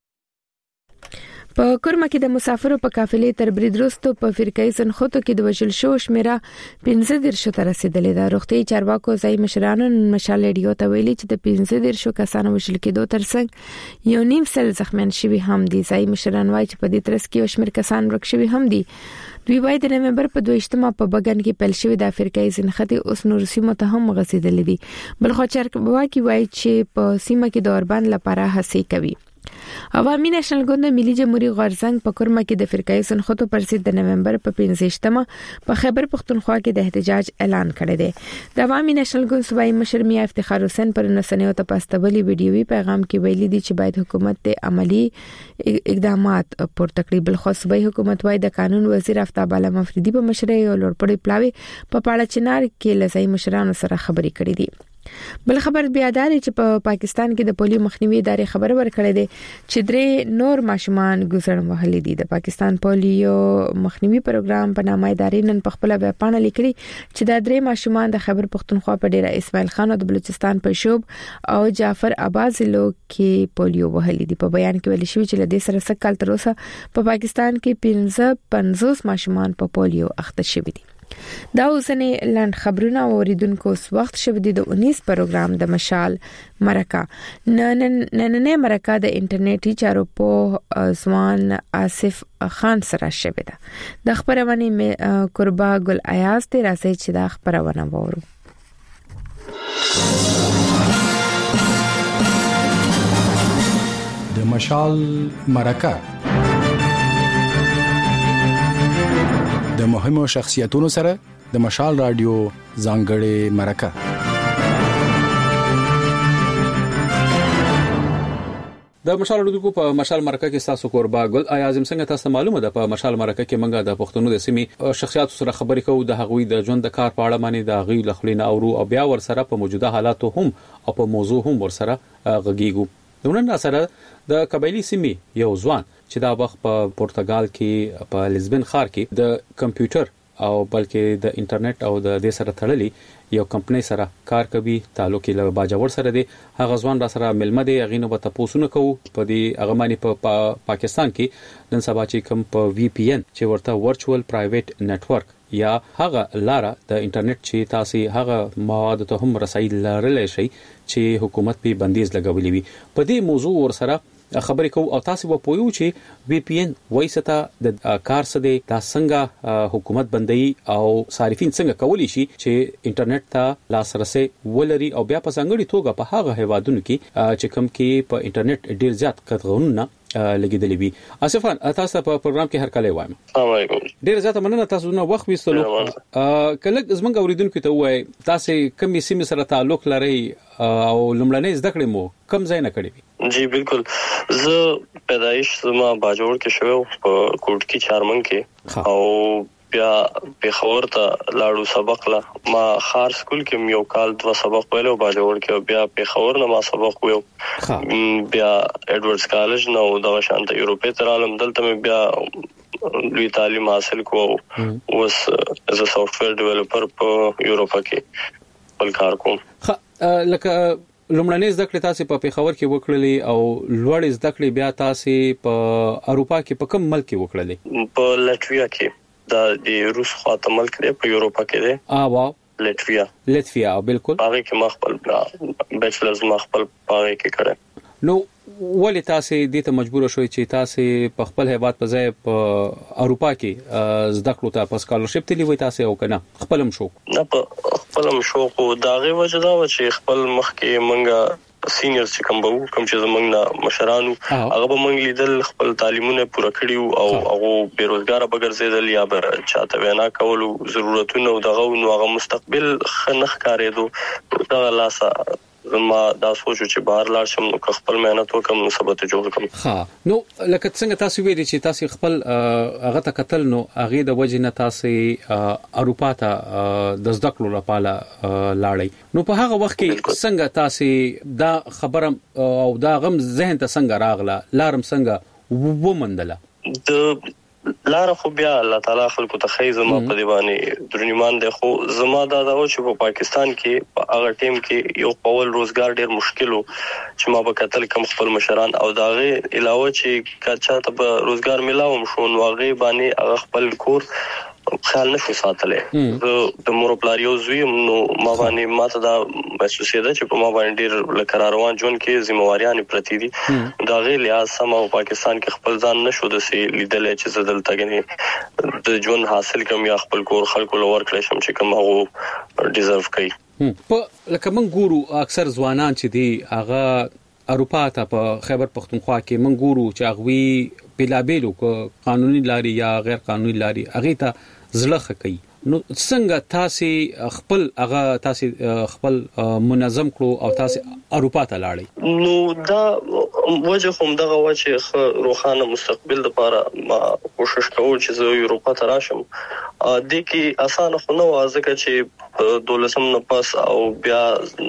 [SPEAKER 1] په کورما کې د مسافرو په قافلې تر بریدروستو په فرقې سنخوتو کې د وشل شو شمیره پنځه درشو تر رسیدلې ده. روغتي چارواکو ځای مشرانو مشال ریډیو ته ویلي چې د پنځه درشو کسانو وشل کېدو ترڅنګ یو نیم سل زخمیان شوي هم دي. ځای مشران وايي چې په دې ترڅ کې شمیر کسان ورک شوي هم دي. دوی وايي د نومبر په دویشتمه په بغن کې پیل شوی د فرقې سنخته اوس نور سیمه ته هم غزیدلې دي. بل خو چارواکي وايي چې په سیمه کې د اوربند لپاره هڅې کوي. عوامي نېشنل ګوند ملي جمهوریت غورزنګ په کورما کې د فرقې سنخته پر ضد د نومبر په پنځشتمه په خیبر پختونخوا کې د احتجاج اعلان کړی دی. د عوامي نېشنل ګوند صوبایي مشر میا افتخار حسین پر نسنیو ته پاستولي ویډیوي پیغام کې ویلي دی چې باید حکومت د عملی اقدامات پورته کړي. بل خو صوبایي حکومت وايي د قانون وزیر آفتاب عالم افریدي په مشرۍ او لوړپړی پلاوي په پاړه چنار کې لزای مشرانو سره خبرې کړې دي. بل خبر بیا داري چې په پا پاکستان کې د پولیو مخنیوي ادارې خبر ورکړې ده چې درې نور ماشومان ګذر وهلي دي. د پاکستان پولیو مخنیوي پروګرام په نامه ادارې نن په خپل بیان لیکلي چې د درې ماشومان د خیبر پختونخوا په ډیره اسماعیل خان او د بلوچستان په شوب او جعفر آباد ضلعو کې پولیو وهلي دي. په بیان کې ویل شوی چې لدې سره سکل تر اوسه په پا پاکستان کې پنځه پنځوس ماشومان په پولیو اخته شوي دي. دا اوسنی لاند خبرونه اوریدونکو اس وخت شوه د اونیس پروګرام د مشال مرکه. نننې مرکه د انټرنیټي چارو په ځوان آصف خان سره شوه ده. د خبرونه قربا ګل ایاز ته راځي چې دا خبرونه وورو.
[SPEAKER 3] د مشال مرکه د مهمو شخصیتونو سره د مشال رادیو ځانګړې مرکه.
[SPEAKER 5] د مشال رادیو په مشال مرکه کې تاسو قربا ګل ایازم څنګه تاسو معلومه ده په مشال مرکه کې منګه د پښتونو د سیمې شخصیت سره خبرې کوو د هغوی د ژوند د کار په اړه باندې د غوی لخلینه اورو او بیا ور سره په موجوده حالاتو هم او په موضوع هم ور سره غږیږو. نن سره د قبایلی سیمې یو ځوان چې دا وخت په پرتګال کې په لیزبن ښار کې د کمپیوټر او بلکې د انټرنیټ او د دې سره تړلي یو کمپنۍ سره کار کوي تعلق یې له باجوړ سره دی. هغه ځوان را سره ملمه دی غینو به تاسو نه کوو په دې اغمانی په پا پاکستان کې نن سبا چې کوم په وی پی ان چې ورته ورچوال پرایویټ نتورک یا هغه لاره د انټرنیټ چې تاسو هغه مواد ته هم رسایي لرلې شي چې حکومت په بندیز لګولې وي. په دې موضوع ور سره خبرې کوو او تاسو به پوهیو چې وی پی ان وایسته د کار سره د څنګه حکومت بندي او صارفین څنګه کولی شي چې انټرنیټ ته لاسرسي ولري او بیا په څنګه توګه په هغه هیوادونو کې چې کوم کې په انټرنیټ ډیر زیات قطعونه لګیدلې وي. اسفان تاسو په پروګرام کې هر کله وایم. السلام علیکم. ډیر زیات مننه تاسو نو وخت وستلو. کله زمونږ اوریدونکو ته وای تاسو کوم سیمه سره تعلق لرئ او لمړنۍ زده کړې مو کم ځای نه کړې؟
[SPEAKER 7] جی بالکل. زه پیدایش زما باجوړ کې شوم په کوټ کې چارمن کې او بیا پیښور ته لاړو سبق لا ما خار سکول کې یو کال دوا سبق ویلو باجوړ کې بیا پیښور نه ما سبق ویو بیا ایڈورډز کالج نو دا شانته یورپ ته رالم دلته بیا لوی تعلیم حاصل کو اوس از ا سافټویر ډیولپر په یورپ کې بل کار کوم.
[SPEAKER 5] لکه لومړنۍ زده کړې تاسو په پیښور کې وکړلې او لوړ زده کړې بیا تاسو په اروپا کې په کوم ملک کې وکړلې؟
[SPEAKER 7] په لټویا کې دا د روس خواته ملک دی په یورپ کې دی.
[SPEAKER 5] اه واو.
[SPEAKER 7] لټویا.
[SPEAKER 5] لټویا بالکل.
[SPEAKER 7] هغه کې ما خپل بیچلرز ما خپل پاره کې کړم.
[SPEAKER 5] نو ولې تاسو دې ته مجبور شوئ چې تاسو په خپل هیواد په ځای په اروپا کې زده کړو ته په سکالرشپ تللی وای تاسو او کنه خپلم شوق؟
[SPEAKER 7] نه په خپلم شوق او داغه وجه دا و چې خپل مخ کې منګه سینیرز چې کوم به کوم چې زمونږ نه مشرانو هغه به مونږ لیدل خپل تعلیمونه پوره کړیو او هغه بیروزګار به ګرځیدل یا به چاته وینا کولو ضرورتونه او دغه نو هغه مستقبل خنخ کارېدو دا لاسه ما دا سوچو چې بهر لاړ شم نو خپل مهنت وکم نو سبته جوړ کوم.
[SPEAKER 5] ها نو لکه څنګه تاسو ویلي چې تاسو خپل هغه ته قتل نو هغه د وجه نه تاسو اروپا ته د زده کړو لپاره لاړی نو په هغه وخت کې څنګه تاسو دا خبره او دا غم ذهن ته څنګه راغله لارم څنګه ومندله
[SPEAKER 7] د لار خو بیا الله تعالی خلکو ته خی زما په دیوانه درنیمان دی خو زما دا دا چې په پاکستان کې په هغه ټیم کې یو قول روزګار ډیر مشکل وو چې ما به قتل کم خپل مشران او داغه علاوه چې کچا ته روزګار ملاوم شو نو هغه باندې هغه خپل کور خیال نشو ساتلې د مور پلاریو زویم نو ما باندې ماته دا محسوسه ده چې په ما باندې ډیر لکه روان جون کې ذمہواریاں پرتی دي دا غي لحاظ سم او پاکستان کې خپل ځان نشو د سي لیدل چې زدل تګني د جون حاصل کوم یا خپل کور خلکو لور کړی شم چې کوم هغه ډیزرو کوي
[SPEAKER 5] په لکه من ګورو اکثر ځوانان چې دي هغه اروپا ته په خیبر پختونخوا کې من ګورو چې هغه بلابلو قانوني لاري یا غیر قانوني لاري هغه ته زړه کوي نو څنګه تاسو خپل هغه تاسو خپل منظم کړو او تاسو اروپا ته لاړی
[SPEAKER 7] نو دا وجه هم دغه واچې روخانه مستقبل لپاره ما کوشش کوم چې زه اروپا ته راشم د کې اسانه خو نه وازګه چې دولسم نه پاس او بیا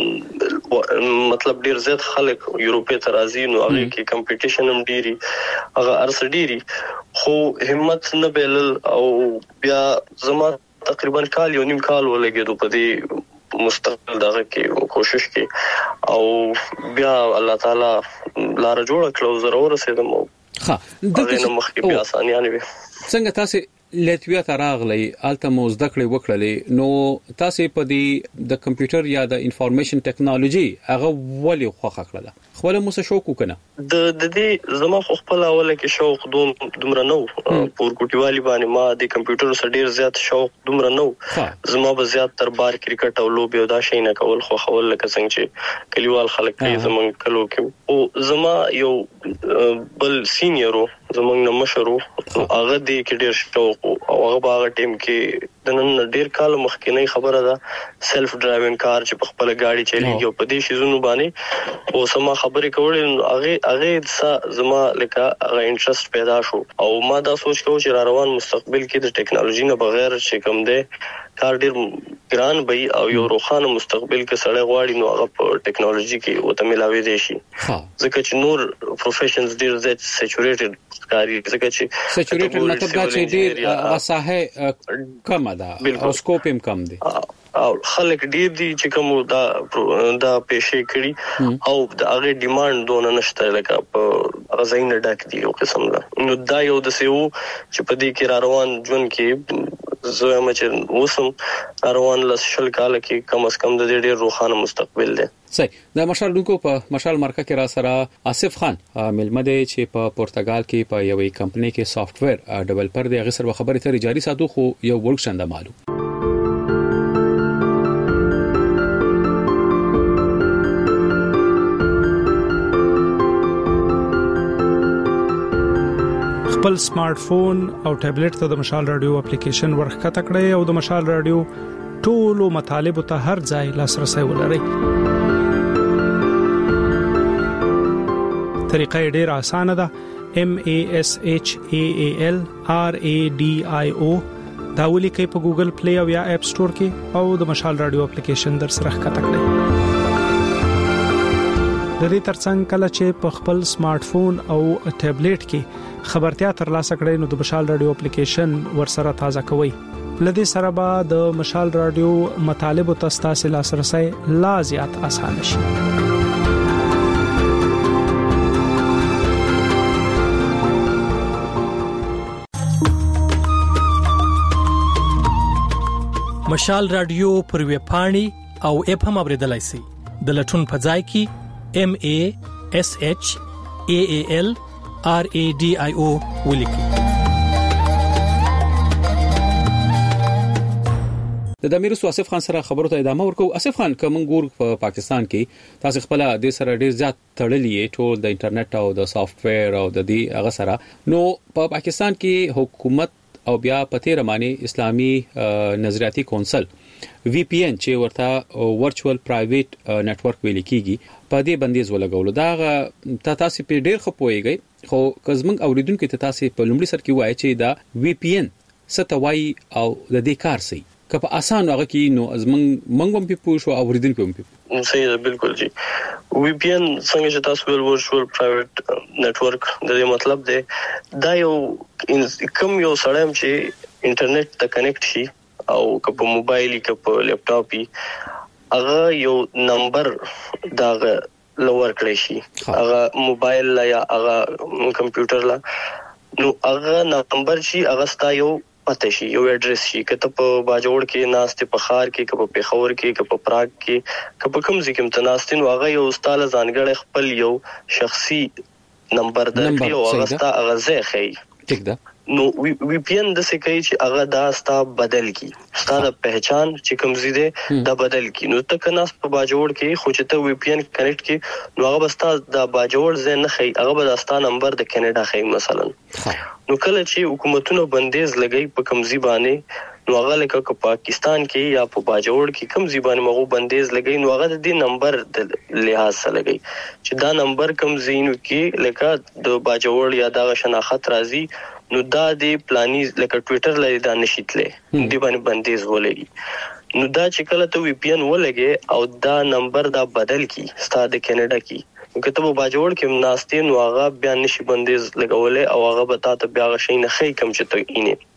[SPEAKER 7] مطلب ډیر زیات خلک یورپ ته راځي نو هغه کې کمپټیشن هم ډیری هغه ارس ډیری خو همت نه بیل او بیا زما تقریبا کال یو نیم کال ولګېدو په دې مستقل دغه کې کوشش کې او بیا الله تعالی لار جوړ کړو زه ورسېدم
[SPEAKER 5] ها
[SPEAKER 7] دغه مخکې بیا اسانیان وي
[SPEAKER 5] څنګه تاسو لټویا ته راغلی الته مو زده کړې وکړلې نو تاسو په دې د کمپیوټر یا د انفارمیشن ټیکنالوژي هغه ولې خوښه کړله خپل مو څه شوق وکنه
[SPEAKER 7] د د دې زما خپل اوله کې شوق دوم دومره نو پور کوټیوالي باندې ما د کمپیوټر سره ډیر زیات شوق دومره نو زما به زیات تر بار کرکټ او لوبي او دا شي نه کول خو خول لکه څنګه چې کلیوال خلک کې زمون کلو کې او زما یو بل سینیرو زمون نه مشرو هغه دې کې ډیر شوق او هغه باغ ټیم کې د نن ډیر کال مخکینی خبره ده سلف ډرایوینګ کار چې په خپل گاډي چلیږي او په دې شیزونو باندې او سما خبرې کولې هغه هغه زما لکه هغه انټرست پیدا شو او ما دا سوچ کوم چې را روان مستقبل کې د ټیکنالوژي نه بغیر چې کوم دی کار ډیر ګران وي او یو روخانه مستقبل کې سړی غواړي نو هغه په ټیکنالوژي کې وته ملاوي دي شي ځکه چې نور پروفیشنز ډیر زیات سیچوریټډ کاری ځکه چې
[SPEAKER 5] سیچوریټډ مطلب دا چې ډیر وساحه کم ده او سکوپ هم کم دی
[SPEAKER 7] او خلک ډیر دي چې کوم دا دا پېښې کړي او د هغه ډیماند دونه نشته لکه په غزاین ډک دی یو قسم ده نو دا یو د سیو چې په دې کې روان ژوند کې زه هم چې اوسم روان لسل کال کې کم از کم د دې ډیر روخانه مستقبل دی
[SPEAKER 5] صحیح د مشال دونکو په مشال مرکه کې را سره آصف خان ملمه دی چې په پرتګال کې په یوې کمپنۍ کې سافټویر ډیولپر دی غیر خبرې ته جاري ساتو خو یو ورک شنده معلوم
[SPEAKER 4] خپل سمارټ فون او ټابلیټ ته د مشال رادیو اپلیکیشن ورخکته کړئ او د مشال رادیو ټولو مطالبه ته هر ځای لاسرسي ولرئ. طریقه ډېره اسانه ده. M A S H A A L R A D I O دا ولیکئ په ګوګل پلی او یا اپ سٹور کې او د مشال رادیو اپلیکیشن در سره ښکته کړئ. د دې ترڅنګ کله چې په خپل سمارټ فون او ټابلیټ کې خبرتیا ترلاسه کړئ نو د مشال رادیو اپلیکیشن ورسره تازه کوئ. لدې سره به د مشال رادیو مطالب او تاسو لاسرسي لا زیات اسانه شي.
[SPEAKER 6] مشال رادیو پر ویب پاڼې او اپ هم اوریدلای شئ. د لټون په ځای کې M A S H A A L R A D I O ولیکئ.
[SPEAKER 5] د امیر آصف خان سره خبرو ته ادامه ورکو. آصف خان کوم ګور په پاکستان کې تاسو خپل د سره ډیر زیات تړلې ټول د انټرنیټ او د سافټویر او د دې هغه سره، نو په پا پاکستان کې حکومت او بیا پته رمانه اسلامي نظریاتي کونسل وی پی ان چې ورته ورچوال پرایویټ نتورک ویل کیږي په دې بندیز ولګول. دا تاسو په ډیر خپويږئ، خو کزمنګ اوریدونکو ته تاسو په لومړي سر کې وایي چې دا وی پی ان ستوي او د دې کار سي که په اسانه هغه کې نو ازمن منګم په پوښ او اوریدونکو هم په
[SPEAKER 7] صحیح ده. بالکل جی. وی پی ان څنګه چې تاسو ویل ورچوال پرایویټ نتورک د دې مطلب دی دا یو کوم یو سړی چې انټرنیټ ته کنیکټ شي او که په موبایل کې په لپټاپ هغه یو نمبر داغه لور کړی شي، هغه موبایل لا یا هغه کمپیوټر لا، نو هغه نمبر شي هغه ستا یو پته شي، یو اډرس شي. کته په باجوړ کې ناشته په خار کې، که په پیښور کې، که په پراګ کې، که په کوم ځای کې متناستین هغه یو ستاله ځانګړی خپل یو شخصي نمبر درکړي او هغه ستا هغه ځای خي.
[SPEAKER 5] ٹھیک ده.
[SPEAKER 7] نو وی پی ان د څه کوي چې هغه دا ستا بدل کی، ستا د پہچان چې کوم زیاده دا بدل کی. نو ته کناس په باجوړ کې خو چې ته وی پی ان کنیکټ کی نو هغه بستا د باجوړ ځای نه خي، هغه به ستا نمبر د کینیډا خي مثلا. نو کله چې حکومتونو بندیز لګي په کمزي باندې نو هغه لکه په پاکستان کې یا په باجوړ کې کم زبان مغو بندیز لګي نو هغه د دې نمبر د لحاظ سره لګي چې دا نمبر کم زینو کې لکه د باجوړ یا د شناخت راځي نو دا د پلاني لکه ټوئیټر لري دا نشیتلې دی باندې بندیز ولګي. نو دا چې کله ته وی پی ان ولګي او دا نمبر دا بدل کی ستا د کینیډا کی کتابو باجوړ کې ناستین واغه بیا نشي بندیز لګولې او هغه به تاسو بیا غشي نه خې کم چې ته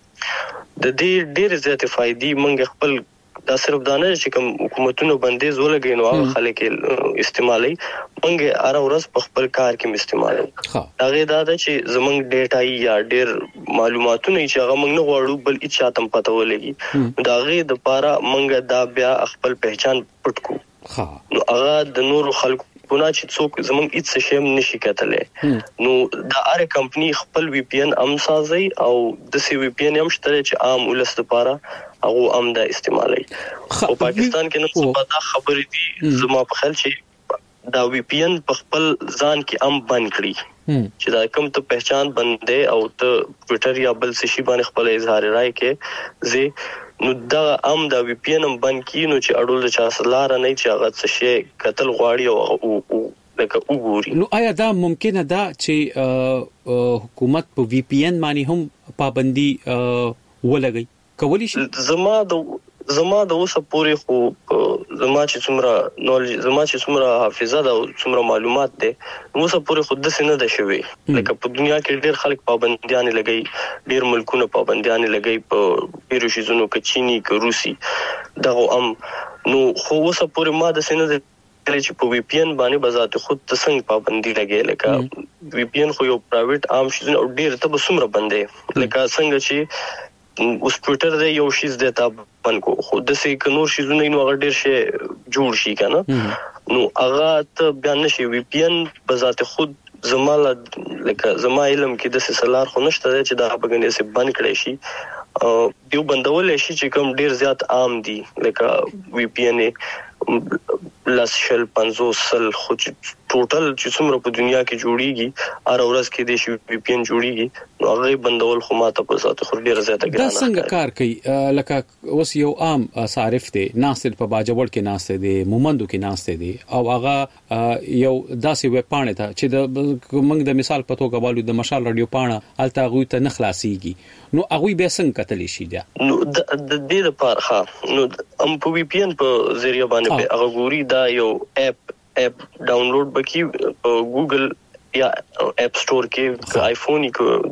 [SPEAKER 7] اینه د دې ډېر زیات فائدې مونږ خپل دا صرف دانه چې کوم حکومتونو بندیز ولګي نو هغه خلک استعمالي مونږه اره ورځ په خپل کار کې استعمالي. هغه دا ده چې زمونږ ډیټا یا ډېر معلوماتونه چې هغه مونږ نه غواړو بل هیڅ چاته پته ولګي دا غي د پاره مونږه دا بیا خپل پہچان پټ کو. نو هغه د نور خلکو پونه چې څوک زمونږ هیڅ شیم نشي کتلې. نو دا اره کمپنی خپل وی پی ان ام سازي او د سی وی پی ان هم شته چې عام ولست لپاره هغه ام دا استعمالي. او پاکستان کې نو څه پتا خبرې دي زما په خیال چې دا وی پی ان په خپل ځان کې ام بند کړی چې دا کوم ته پہچان بندې او ته ټوئیټر یا بل څه شي باندې خپل اظهار رائے کې زه نو دا ام دا وی پی ان بند کینو چې اډول چا سلار نه چې هغه څه شي قتل غواړي او لکه وګوري.
[SPEAKER 5] نو آیا دا ممکنه ده چې حکومت په وی پی ان باندې هم پابندي ولګي کولی شي؟
[SPEAKER 7] زما د زما د اوسه پورې خو زما چې څومره نولج زما چې څومره حافظه ده او څومره معلومات ده اوسه پورې خود د سینه ده شوی لکه په دنیا کې ډېر خلک پابندیان لګي ډېر ملکونه پابندیان لګي په پیرو شیزونو کې چینی کې روسي دغه ام نو خو اوسه پورې ما د سینه ده چې په وی پی ان باندې بذات خود څنګه پابندي لګي لکه وی پی ان خو یو پرایویټ عام شیزونه او ډېر ته به څومره بندې لکه څنګه چې اوس ټوئیټر دی یو شیز دیتا بن کو خو د سې کنور شیزونه نو هغه ډیر شي جوړ شي کنه نو هغه ته بیان نشي وی پی ان بذات خود زماله لکه زما علم کې د سلار خو نشته چې دا بګنې سي بند کړي شي دیو بندول شي چې کوم ډیر زیات عام دي لکه وی پی ان لاس شل پنځوس سل خو ټوټل چې څومره په دنیا کې جوړیږي ار اورس کې د شي وی پی ان جوړیږي نو هغه بندول خو ماته په ذات خو ډیر زیاته ګرانه
[SPEAKER 5] دا څنګه کار کوي لکه اوس یو عام صارف دی ناصر په باجوړ کې ناشته دی مومندو کې ناشته دی او هغه یو داسې ویب پاڼه ته چې د موږ د مثال په توګه والو د مشال رادیو پاڼه الته غوي ته نخلاصيږي نو هغه به څنګه کتلی شي دا
[SPEAKER 7] نو د دې لپاره ها نو ام په وی پی ان په ذریعہ باندې په هغه ګوري دا یو اپ اپ ډاونلوډ بکی ګوګل یا اپ سٹور کې آیفون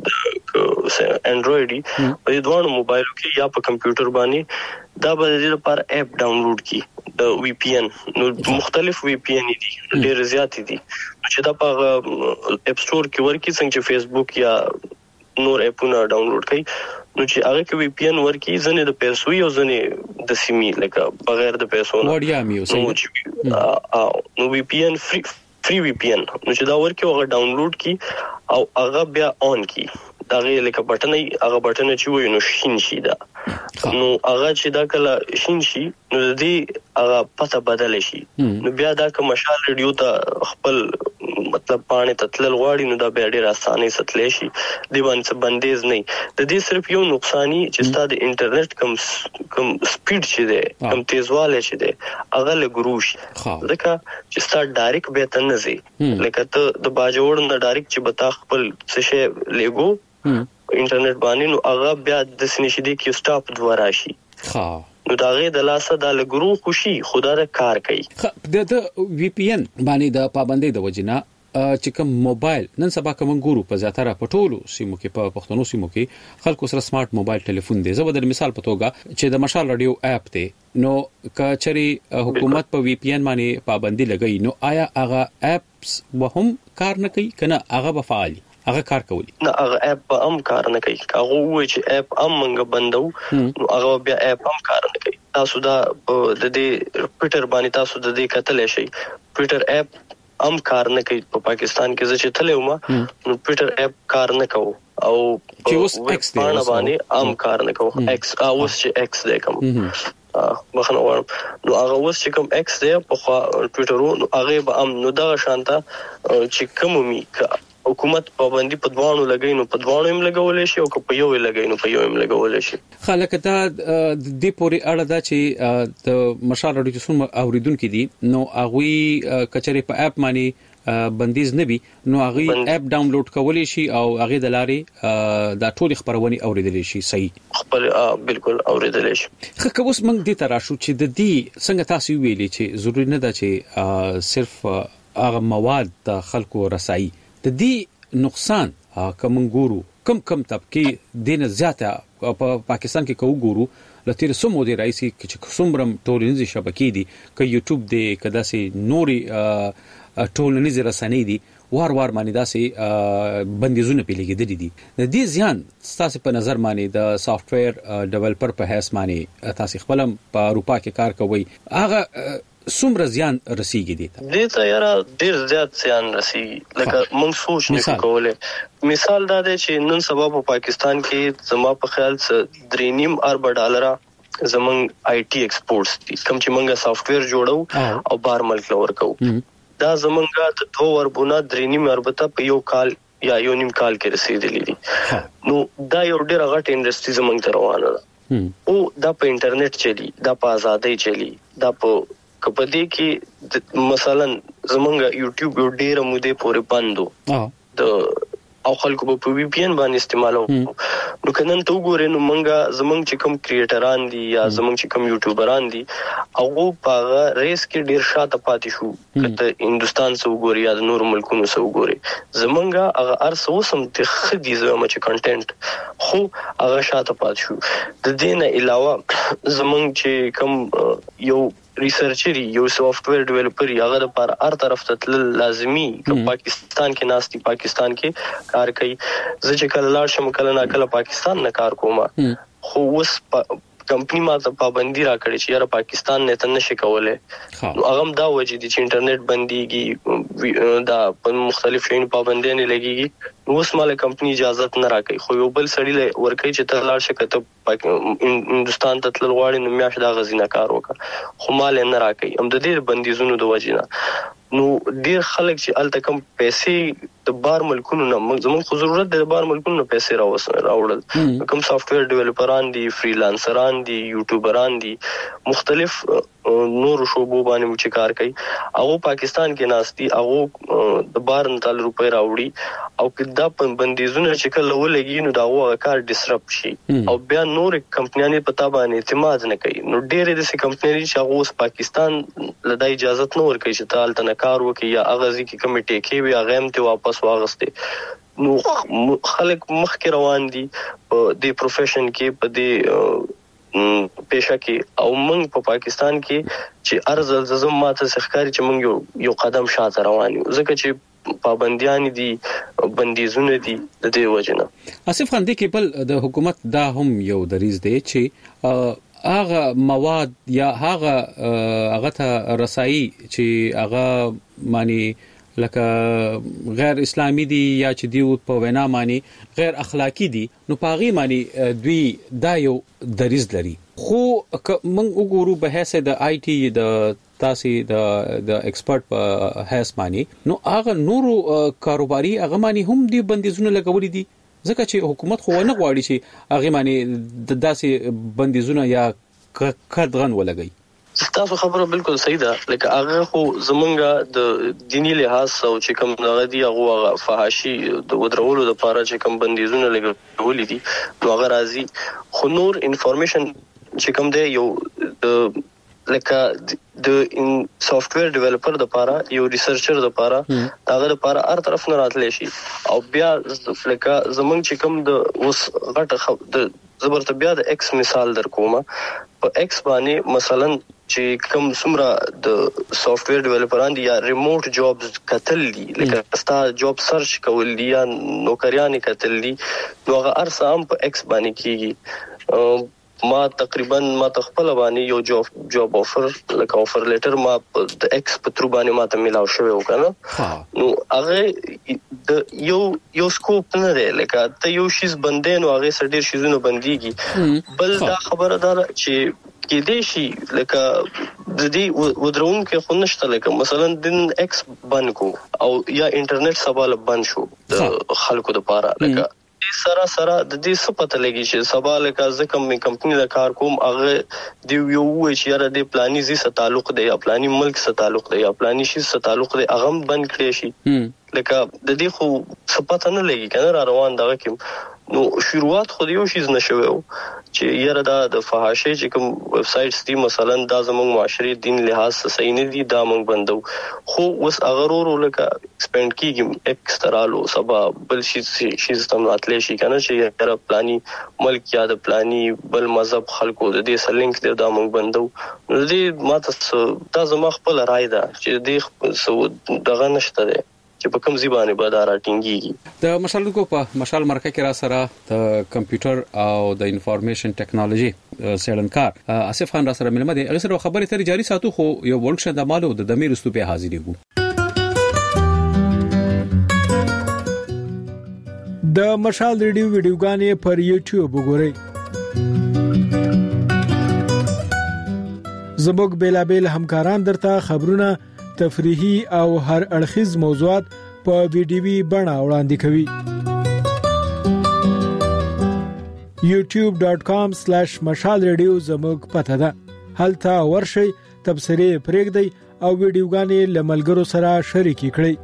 [SPEAKER 7] کې انډراید په دې دوه موبایل کې یا په کمپیوټر باندې دا به د لپاره اپ ډاونلوډ کی د وی پی ان نو مختلف وی پی ان دي ډېر زیات دي چې دا په اپ سٹور کې ورکی څنګه چې فیسبوک یا نور اپونه ډاونلوډ کړئ نو چې هغه کې وی پی ان ورکی ځنه د پیسو یو ځنه د سیمي لکه بغیر د پیسو
[SPEAKER 5] نه وړیا میو
[SPEAKER 7] نو وی پی ان فری فری وی پی ان نو چې دا ورکی هغه ډاونلوډ کی او هغه بیا اون کی دا غي لکه بټنې هغه بټنې چې وي نو شین شي دا نو هغه چې دا کله شین شي نو د دې هغه پته بدل شي نو بیا دا که مشال ریډیو ته خپل مطلب باندې تتل غواړي نو دا بیا ډیر اسانه ستلې شي دی باندې بندیز نه د دې صرف یو نقصانی چې ستاسو د انټرنیټ کم کم سپیډ شي دی کم تیزواله شي دی هغه له ګروش ځکه چې ستاسو ډایرکټ به ته نه زی لکه ته د باجوړ نه ډایرکټ چې بتا خپل څه شی لګو انټرنیټ باندې نو هغه بیا د سنشي دی کې سټاپ دوه راشي ها نو دا غي د لاسه د لګرو خوشي خدای د کار کوي
[SPEAKER 5] د وی پی ان باندې د پابندۍ د وجنه چې کوم موبایل نن سبا کوم ګورو په زیاتره پټولو سیمو کې په پښتنو سیمو کې خلکو سره سمارټ موبایل ټلیفون دی زه به د مثال په توګه چې د مشال رادیو اپ دی نو کچري حکومت په وی پی ان باندې پابندۍ لګئی نو آیا هغه اپس وهم کار نه کوي کنه هغه به فعال هغه کار کوي
[SPEAKER 7] نه هغه اپ په ام کار نه کوي هغه وایي چې اپ ام منګ بندو نو هغه بیا اپ ام کار نه کوي تاسو دا د دې ټوئیټر باندې تاسو د دې کتلې شي ټوئیټر اپ ام کار نه کوي په پاکستان کې چې تلې ومه نو ټوئیټر اپ کار نه کوي او
[SPEAKER 5] چې اوس ایکس دی
[SPEAKER 7] باندې ام کار نه کوي ایکس اوس چې ایکس دی کوم مخنه ورم نو هغه اوس چې کوم ایکس دی په ټوئیټر نو هغه به ام نو دا شانته چې کوم می حکومت پابندي په دوانو لګای نو په دوانو هم لګولې شي او په یو لګای نو په یو هم لګولې شي
[SPEAKER 5] خلک ته د پوري اړه دا چې د مشال رادیو څوم اوریدونکو دي نو هغه کچري په اپ باندې بندیز نه وي نو هغه اپ ډاونلوډ کولی شي او هغه د لارې د ټولي خبرونه اوریدل شي صحیح
[SPEAKER 7] خپل بالکل اوریدل شي
[SPEAKER 5] خو کوس موږ دې تراشو چې د دې څنګه تاسو ویلي چې ضروري نه ده چې صرف هغه مواد د خلکو رسایي د دې نقصان کوم ګورو کم کم طبقه دینه زیاته په پاکستان کې کو ګورو لتیر سمو دی رئیسي چې څومره ټولنیزې شبکې دي ک یوټیوب دی کدا سي نوري ټولنیزې رسنۍ دي وار وار باندې داسې بندیزونه پیلېږي دي د دې ځان تاسو په نظر باندې د سافټویر ډیولپر په هیڅ باندې تاسو خپل په اروپا کې کار کوي هغه څومره زیان رسیږي دي
[SPEAKER 7] دې ته یاره ډیر زیات زیان رسیږي لکه موږ سوچ نه کوله مثال دا دی چې نن سبا په پاکستان کې زما په خیال څه درې نیم ارب ډالر زمون آی ټي ایکسپورټس دي کوم چې موږ سافټویر جوړو او بار ملک لور کوو دا زمونږه د دوه وربونه درې نیم ارب ته په یو کال یا یو نیم کال کې رسیدلی دي نو دا یو ډیر غټ انډستری زمونږ ته روانه ده او دا په انټرنیټ چلی دا په ازادۍ چلی دا په کپدې کې مثلا زمونږ یوټیوب یو ډیر موده پورې بندو د او خلکو په وی پی ان باندې استعمالو نو کنن ته وګورئ نو مونږه زمونږ چې کوم کریټران دي یا زمونږ چې کوم یوټیوبران دي او په ریس کې ډیر شاته پاتې شو کته هندستان سره وګورئ یا نور ملکونو سره وګورئ زمونږه هغه ارسو سم ته خدي زموږ چې کنټینټ خو هغه شاته پاتې شو د دې نه علاوه زمونږ چې کوم یو ریسرچر یو سافټویر ډیولپر هغه د پر هر طرف ته تل لازمی په پاکستان کې ناشتي پاکستان کې کار کوي زه چې کله لاړ شم کله نه کله پاکستان نه کار کوم خو اوس کمپنی ما ته پابندي را کړی چې یاره پاکستان نه ته نشي کولای نو هغه دا وجه دي چې انټرنیټ بنديږي دا په مختلف شین پابندي نه لګيږي نو اوس مال کمپنی اجازه نه راکړي خو یو بل سړی له ورکې چې ته لاړ شې کته هندستان ته تل غواړي نو میاش دا غزینه کار وکړه خو مال نه راکړي هم د دې بندیزونو د وجه نه نو ډیر خلک چې الته کم پیسې د بار ملکونو نه زموږ خو ضرورت د بار ملکونو نه پیسې راوړل راوړل کوم سافټویر ډیولپران دي فریلانسران دي یوټیوبران دي مختلف نور شوبو باندې چې کار کوي او پاکستان کې ناشتي او د بار نتل روپے راوړي او کدا بندیزونه چې کله ولګي نو دا هغه کار ډیسرپټ شي او بیا نور کمپنیانه پتا باندې اعتماد نه کوي نو ډېرې د سې کمپنیانه چې هغه پاکستان لدای اجازه نه ورکړي چې تال ته کار وکي یا اغازي کې کمیټې کې وي هغه هم ته واپس واغسته نو خلک مخکې روان دي په دې پروفیشن کې په دې پېښه کې او موږ په پاکستان کې چې ارزل زم ماته سخکاري چې موږ یو یو قدم شاته روان یو ځکه چې پابندیان دي بندیزونه دي د دې وجنه
[SPEAKER 5] اسف خان دې کې بل د حکومت دا هم یو دریز دی چې هغه مواد یا هغه هغه ته رسایي چې هغه معنی لکه غیر اسلامي دي یا چې دی په وینا معنی غیر اخلاقی دي نو پاغي معنی دوی دا یو دریز لري خو موږ وګورو به حیث د آی ټي د تاسو د د ایکسپرت په حیث معنی نو هغه نورو کاروباري هغه معنی هم دی بندیزونه لګولې دي ځکه چې حکومت خو نه غواړي چې هغه معنی د داسې بندیزونه یا کډغن ولګي
[SPEAKER 7] تاسو خبره بالکل صحیح ده لکه هغه خو زمونږه د دینی لحاظ او چې کوم دغه دی هغه فحاشي د ودرولو لپاره چې کوم بندیزونه لګولې دي نو هغه راځي خو نور انفارمیشن چې کوم دی یو لکه د ان سافټویر ډیولپر د لپاره یو ریسرچر د لپاره هغه لپاره هر طرف نه راتلی شي او بیا لکه زمونږ چې کوم د اوس غټه د زبرته بیا د ایکس مثال در کومه په ایکس باندې مثلا چې کوم څومره د سافټویر ډیولپران دي یا ریموټ جابز کتل دي لکه ستا جاب سرچ کول دي یا نوکریان کتل دي نو هغه ارسه هم په ایکس باندې کیږي ما تقریبا ما تخپل باندې یو جاب جاب افر لکه افر لیټر ما د ایکس په تر باندې ما ته ملاو شوی وکنه نو هغه د یو یو سکوپ نه دی لکه ته یو شیز بندې نو هغه سره ډیر شیزونه بنديږي بل دا خبره ده چې کې دې شي لکه د دې ودرون کې خو نشته لکه مثلا د ایکس بند کو او یا انټرنیټ سوال بند شو د خلکو د پاره لکه سره سره د دې څه پته لګي چې سبا لکه ځکه مې کمپنی د کار کوم هغه دی یو وی چې را د پلاني زی سره تعلق دی یا پلاني ملک سره تعلق دی یا پلاني شي سره تعلق دی هغه بند کړی شي لکه د دې خو څه پته نه لګي کنه را روان دغه کې نو شروعات خو یو شیز نشوي چې یره دا د فحاشۍ چې کوم ویب سایټس دي مثلا دا زموږ معاشري دین لحاظ صحیح نه دي دا موږ بندو خو اوس اگر ورو لکه ایکسپاند کیږي ایکسترالو سبا بل شي شي تم راتلی شي کنه چې یره پلاني ملک یا د پلاني بل مذهب خلکو د دې سلینک دی دا موږ بندو نو دې ماته دا زما خپل رائے ده چې دې دغه نشته ده چې په کوم ځبانه به دا راټینګي
[SPEAKER 5] د مشال کو په مشال مرکه کې را سره د کمپیوټر او د انفارمیشن ټیکنالوژي سیلنکار اسف خان را سره ملمه دي هغه سره خبرې تر جاری ساتو خو یو ورکشاپ د مالو د دمیر استوبه حاضر یو
[SPEAKER 4] د مشال ریډیو ویډیوګانې پر یوټیوب وګورئ زموږ بیلابل همکاران درته خبرونه تفریحي او هر اړخیز موضوعات په ویډیوي بڼه وړاندې کوي یوټیوب ډاټ کام سلیش مشال ریډیو زموږ پته ده هلته ورشئ تبصرې پرېږدئ او ویډیوګانې له ملګرو سره شریکې کړئ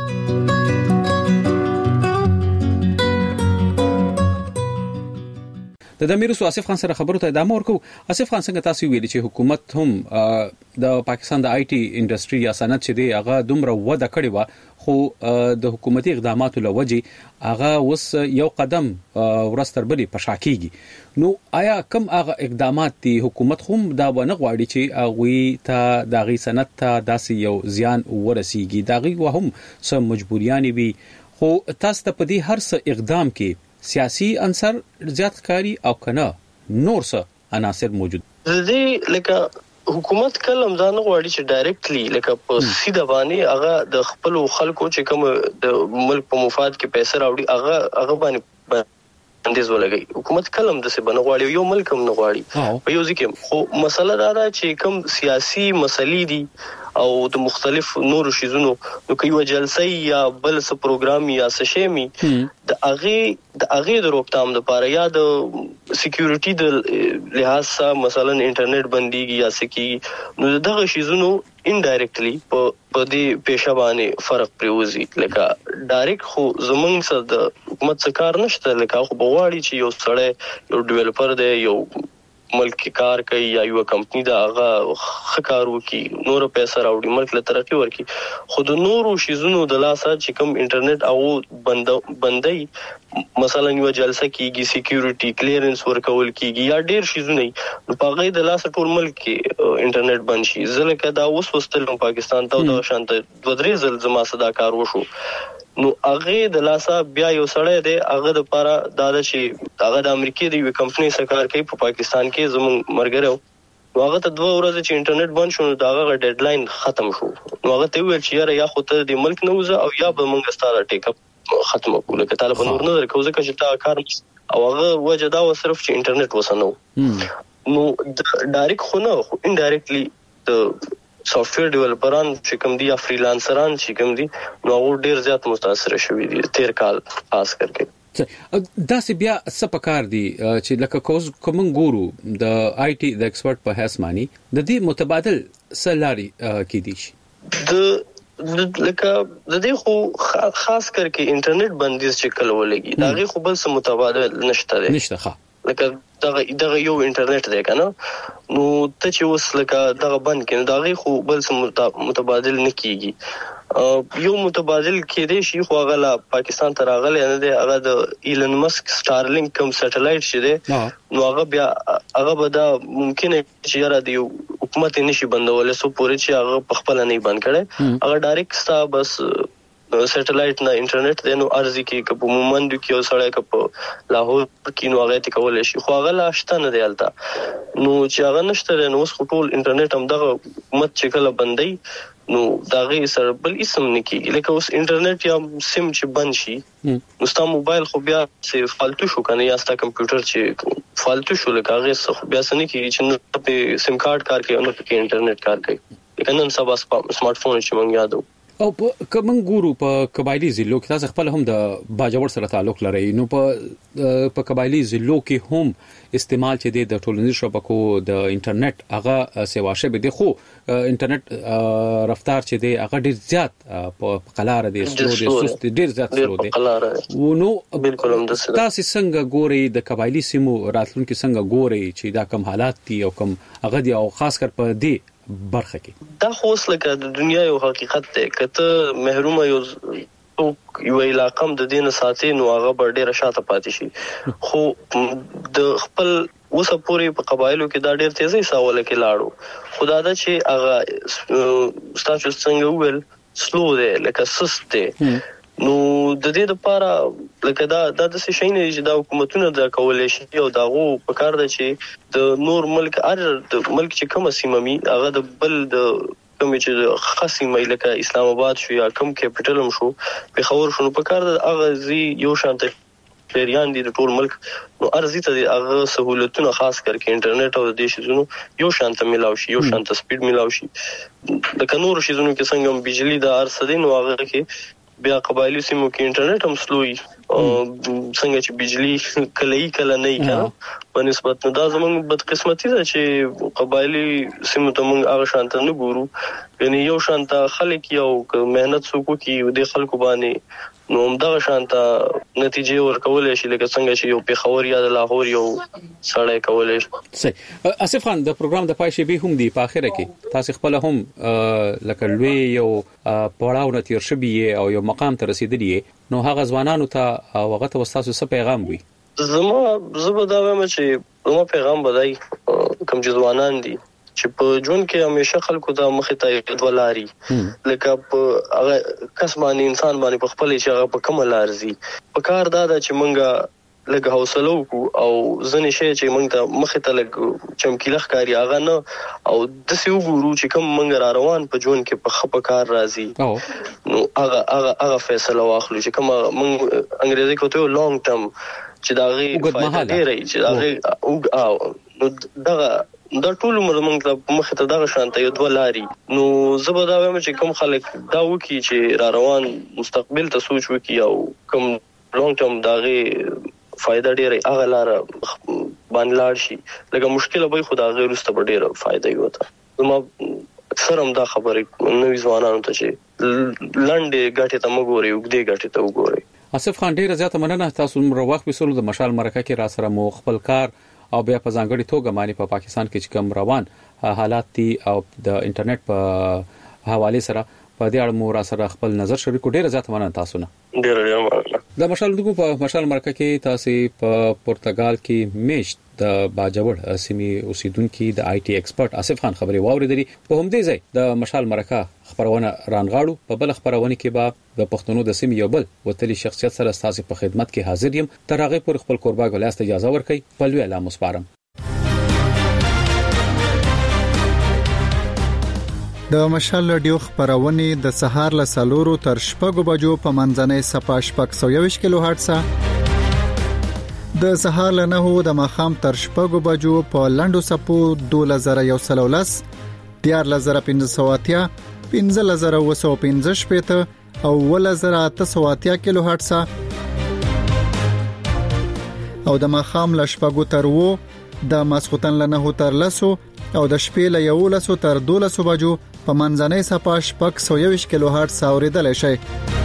[SPEAKER 5] د دمیر سو اسف خان سره خبرو ته ادامه ورکو اسف خان څنګه تاسو ویلي چې حکومت هم د پاکستان د آی ټي انډستری یا صنعت چې دی هغه دومره وده کړې و خو د حکومتي اقداماتو لوجه هغه وس یو قدم ورستر بلی پشاکیږي نو آیا کم هغه اقدامات دي حکومت هم دا ونه غواړي چې هغه ته د غي صنعت ته داسې یو زیان ورسیږي دا غي وهم سم مجبوریان وي خو تاسو ته په دې هر څه اقدام کې سیاسي عنصر زیات کاری او کنه نور څه عناصر موجود
[SPEAKER 7] دي لکه حکومت کلم ځان غواړي چې ډایرکټلی لکه په سیده باندې هغه د خپل خلکو چې کوم د ملک په مفاد کې پیسې راوړي هغه هغه باندې اندیز ولګي حکومت کلم د څه بنه غواړي یو ملک هم نه غواړي په یو ځکه خو مسله دا ده چې کوم سیاسي مسلې دي او د مختلف نور شیزونو نو کوي جلسه یا بل څه پروګرام یا څه شی می د اغه د اغه د روکتام لپاره یا د سکیورټي د لحاظ سره مثلا انټرنیټ بنديږي یا سکی نو دغه شیزونو انډایرکټلی په په دې پېښه باندې فرق پریوزي لکه ډایرکټ خو زمونږ سره د حکومت څخه کار نشته لکه خو بغواړي چې یو سړی یو ډیولپر دی یو ملک کې کار کوي یا یو کمپنی دا هغه خکارو کې نور پیسې راوړي ملک له ترقی ورکی خو د نورو شیزونو د لاسه چې کوم انټرنیټ او بند بندي مثلا یو جلسه کېږي سکیورټي کلیرنس ورکول کېږي یا ډیر شیزونه نو په غي د لاسه ټول ملک کې انټرنیټ بند شي ځکه دا اوس وستلم پاکستان ته د شانته دوه درې ځل زما صدا کار وشو نو هغه د لاسه بیا یو سړی دی هغه د لپاره دا چې هغه د امریکای د یو کمپنی سره کار کوي په پاکستان کې زموږ مرګرو هغه ته دوه ورځې چې انټرنیټ بند شو دا هغه ډیډلاین ختم شو. نو هغه ته ویل چې یا خو ته د ملک نه وځه او یا به موږ ستاره ټیک اپ ختم وکړو که تعالی په نور نه درکو ځکه چې تا کار او هغه وجه دا و صرف چې انټرنیټ وسنو. نو ډایرکټ خو نه خو انډایرکټلی د سافټویر ډیولپران چې کوم دي یا فریلانسران چې کوم دي نو هغه ډیر زیات متاثر شوي دي تیر کال خاص کرکه.
[SPEAKER 5] دا سی بیا سپکار دي چې لکه کوز کوم ګورو د آی ټي د ایکسپرت په حیث مانی د دې متبادل سلاري کې دي د لکه د دې خو خاص کرکه انټرنیټ بندیز چې کله ولګي دا غي خو بل څه متبادل نشته دي نشته ښه لکه دغه دغه یو انټرنیټ دی کنه نو ته چې اوس لکه دغه بند کړي دا غي خو بل څه متبادل نه کیږي. یو متبادل کې دی شي خو هغه لا پاکستان ته راغلی نه دی هغه د ایلن مسک سټارلینک کوم سټلایټ چې دی نو هغه بیا هغه به دا ممکن چې یاره دی حکومت نشي بندول سو پورې چې هغه په خپل نه بند کړي هغه ډایرکټ ستا بس سټلایټ نه انټرنیټ دینو ارزي کې په مومند کې او سړی کې لاهور کې نو هغه ته کول شي خو هغه لا شته نه دی الته نو چې هغه نشته نو اوس ټول انټرنیټ هم دغه حکومت چې کله بندي نو دا غي سره بل اسم نکی لکه اوس انټرنیټ یا سیم چې بند شي نو ستا موبایل خو بیا څه فالتو شو کنه یا ستا کمپیوټر چې فالتو شو لکه هغه څه بیا څه نکی چې په سیم کارت کار کوي نو په انټرنیټ کار کوي لکه نن سبا سمارټ فون چې مونږ یادو او کوم ګورو په قبایلی ضلعو کې تاسو خپل هم د باجوړ سره تعلق لرئ نو په په قبایلی ضلعو کې هم استعمال چې د ټولنیزو شبکو د انټرنیټ هغه سیوا شبه دي خو انټرنیټ رفتار چې دی هغه ډیر زیات په قلاره دي سلو دي سست ډیر زیات سلو دي نو بالکل هم د تاسو څنګه ګوري د قبایلی سیمو راتلونکو څنګه ګوري چې دا کوم حالات دي او کوم هغه دي او خاص کر په دې برخه کې
[SPEAKER 7] دا خو لکه د دنیا یو حقیقت دی کته محروم یو یو علاقم د دین ساتي نو هغه بر ډیر شاته پاتې شي خو د خپل اوسه پوری په قبایلو کې دا ډیر تیزی ساواله کې لاړو خدا دا چې هغه ستاسو څنګه ویل سلو دی لکه سست دی نو د دې لپاره لکه دا د څه شي نه چې دا حکومتونه د کولې شي او داغو په کار ده چې د نور ملک ار د ملک چې کوم سیمه هغه د بل د کوم چې خاصی مې لکه اسلام آباد شو یا کوم کیپټل هم شو په خبر شنو په کار د اغه زی یو شانته پیریان دي د ټول ملک نو ارزي ته هغه سہولتونه خاص کر کې انټرنیټ او د دې شیزونو یو شانته ملاو شي یو شانته سپیډ ملاو شي د کنور شیزونو کې څنګه بجلی د ارسدین او هغه کې بیا قبایلی سیمو کې انټرنیټ هم سلوي او څنګه چې بجلی کله کله نه کړه په نسبت دا زموږ بد قسمتي ده چې قبایلی سیمو ته موږ هغه شانته نه ګورو یعنی یو شانته خلک یو مهنت سوکو کې د خلکو باندې نو همدغه شانته نتیجې ورکول شي لکه څنګه چې یو پیښور یا د لاهور یو سړی کولای شي.
[SPEAKER 5] صحیح اسف خان د پروګرام د پای شي به هم دی په اخره کې تاسو خپل هم لکه لوی یو پړاو نتیر شبي او یو مقام ته رسیدلی نو هغه ځوانانو ته هغه ته وستاسو څه پیغام وي؟
[SPEAKER 7] زما زبدا وایم چې نو پیغام بدای کوم ځوانان دي چې په جون کې همیشه خلکو د مخه ته ولاري لکه په هغه کسبانی انسان باندې په خپل چې هغه په کومه لارزي په کار دا چې مونږه لکه حوصله وکړو او ځنې شي چې مونږ ته مخه ته لګ چمکیلخ کاری هغه نه او د سی وګورو چې کوم مونږ را روان په جون کې په خپل کار راځي نو هغه هغه هغه فیصله واخلو چې کوم مونږ انګریزي کوته لانګ ټرم چې دا غي فائدې لري چې دا غي او نو دغه دا ټول عمر موږ ته مخه ته دغه شانته یو دولاري نو زبدا وایم چې کوم خلک دا وکی چې را روان مستقبل ته سوچ وکي او کوم لانګ ټرم دغه فائدہ ډیره هغه لار باندې لاړ شي لکه مشکله به خدای غیر واستو ډیره فائدہ یوته نو اکثر هم دا خبره نوې ځوانانو ته چې لنډه غټه ته مګوري وګدي غټه ته وګوري.
[SPEAKER 5] اسف خان ډیره زیاته مننه تاسو مر وخت وسول د مشال مرکه کې را سره مو خپل کار او بیا په ځانګړي توګه معنی په پاکستان کې چې کوم روان حالات دي او د انټرنیټ په حواله سره په دې اړه مو را سره خپل نظر شریکو ډیره زیاته مننه تاسو نه
[SPEAKER 7] ډیره ډیره مننه.
[SPEAKER 5] د مشال دغه په مشال مرکه کې تاسو په پرتګال کې میشت د باجوړ سیمې اوسیدونکو د آی ټي ایکسپرت اسف خان خبري واوریدلې په همدې ځای د مشال مرکه خبرونه رانغاړو په بل خبرونه کې به د پښتنو د سیمې یو بل وتلی شخصیت سره تاسو په خدمت کې حاضر یم تر هغه پر خپل قربا غلاست اجازه ورکړئ په لوی اعلان مسپارم.
[SPEAKER 8] د مشال رادیو خبرونه د سهار له سلورو تر شپږو بجو په منځنۍ صفه شپږ سوه یوویشت کیلو هرتز د سهار له نهو د ماښام تر شپږو بجو په لنډو صفو دوه زره یو سل ولس دیار لزره پنځه سوه اتیا پنځه لزره اوه سوه پنځه شپېته او اوه لزره اته سوه اتیا کیلو هرتز او د ماښام له شپږو تر اووه د ماسختن له نهو تر لسو او د شپې له یولسو تر دولسو بجو په منځنۍ صفه شپږ سوه یوویشت کیلو هرتز اوریدل شي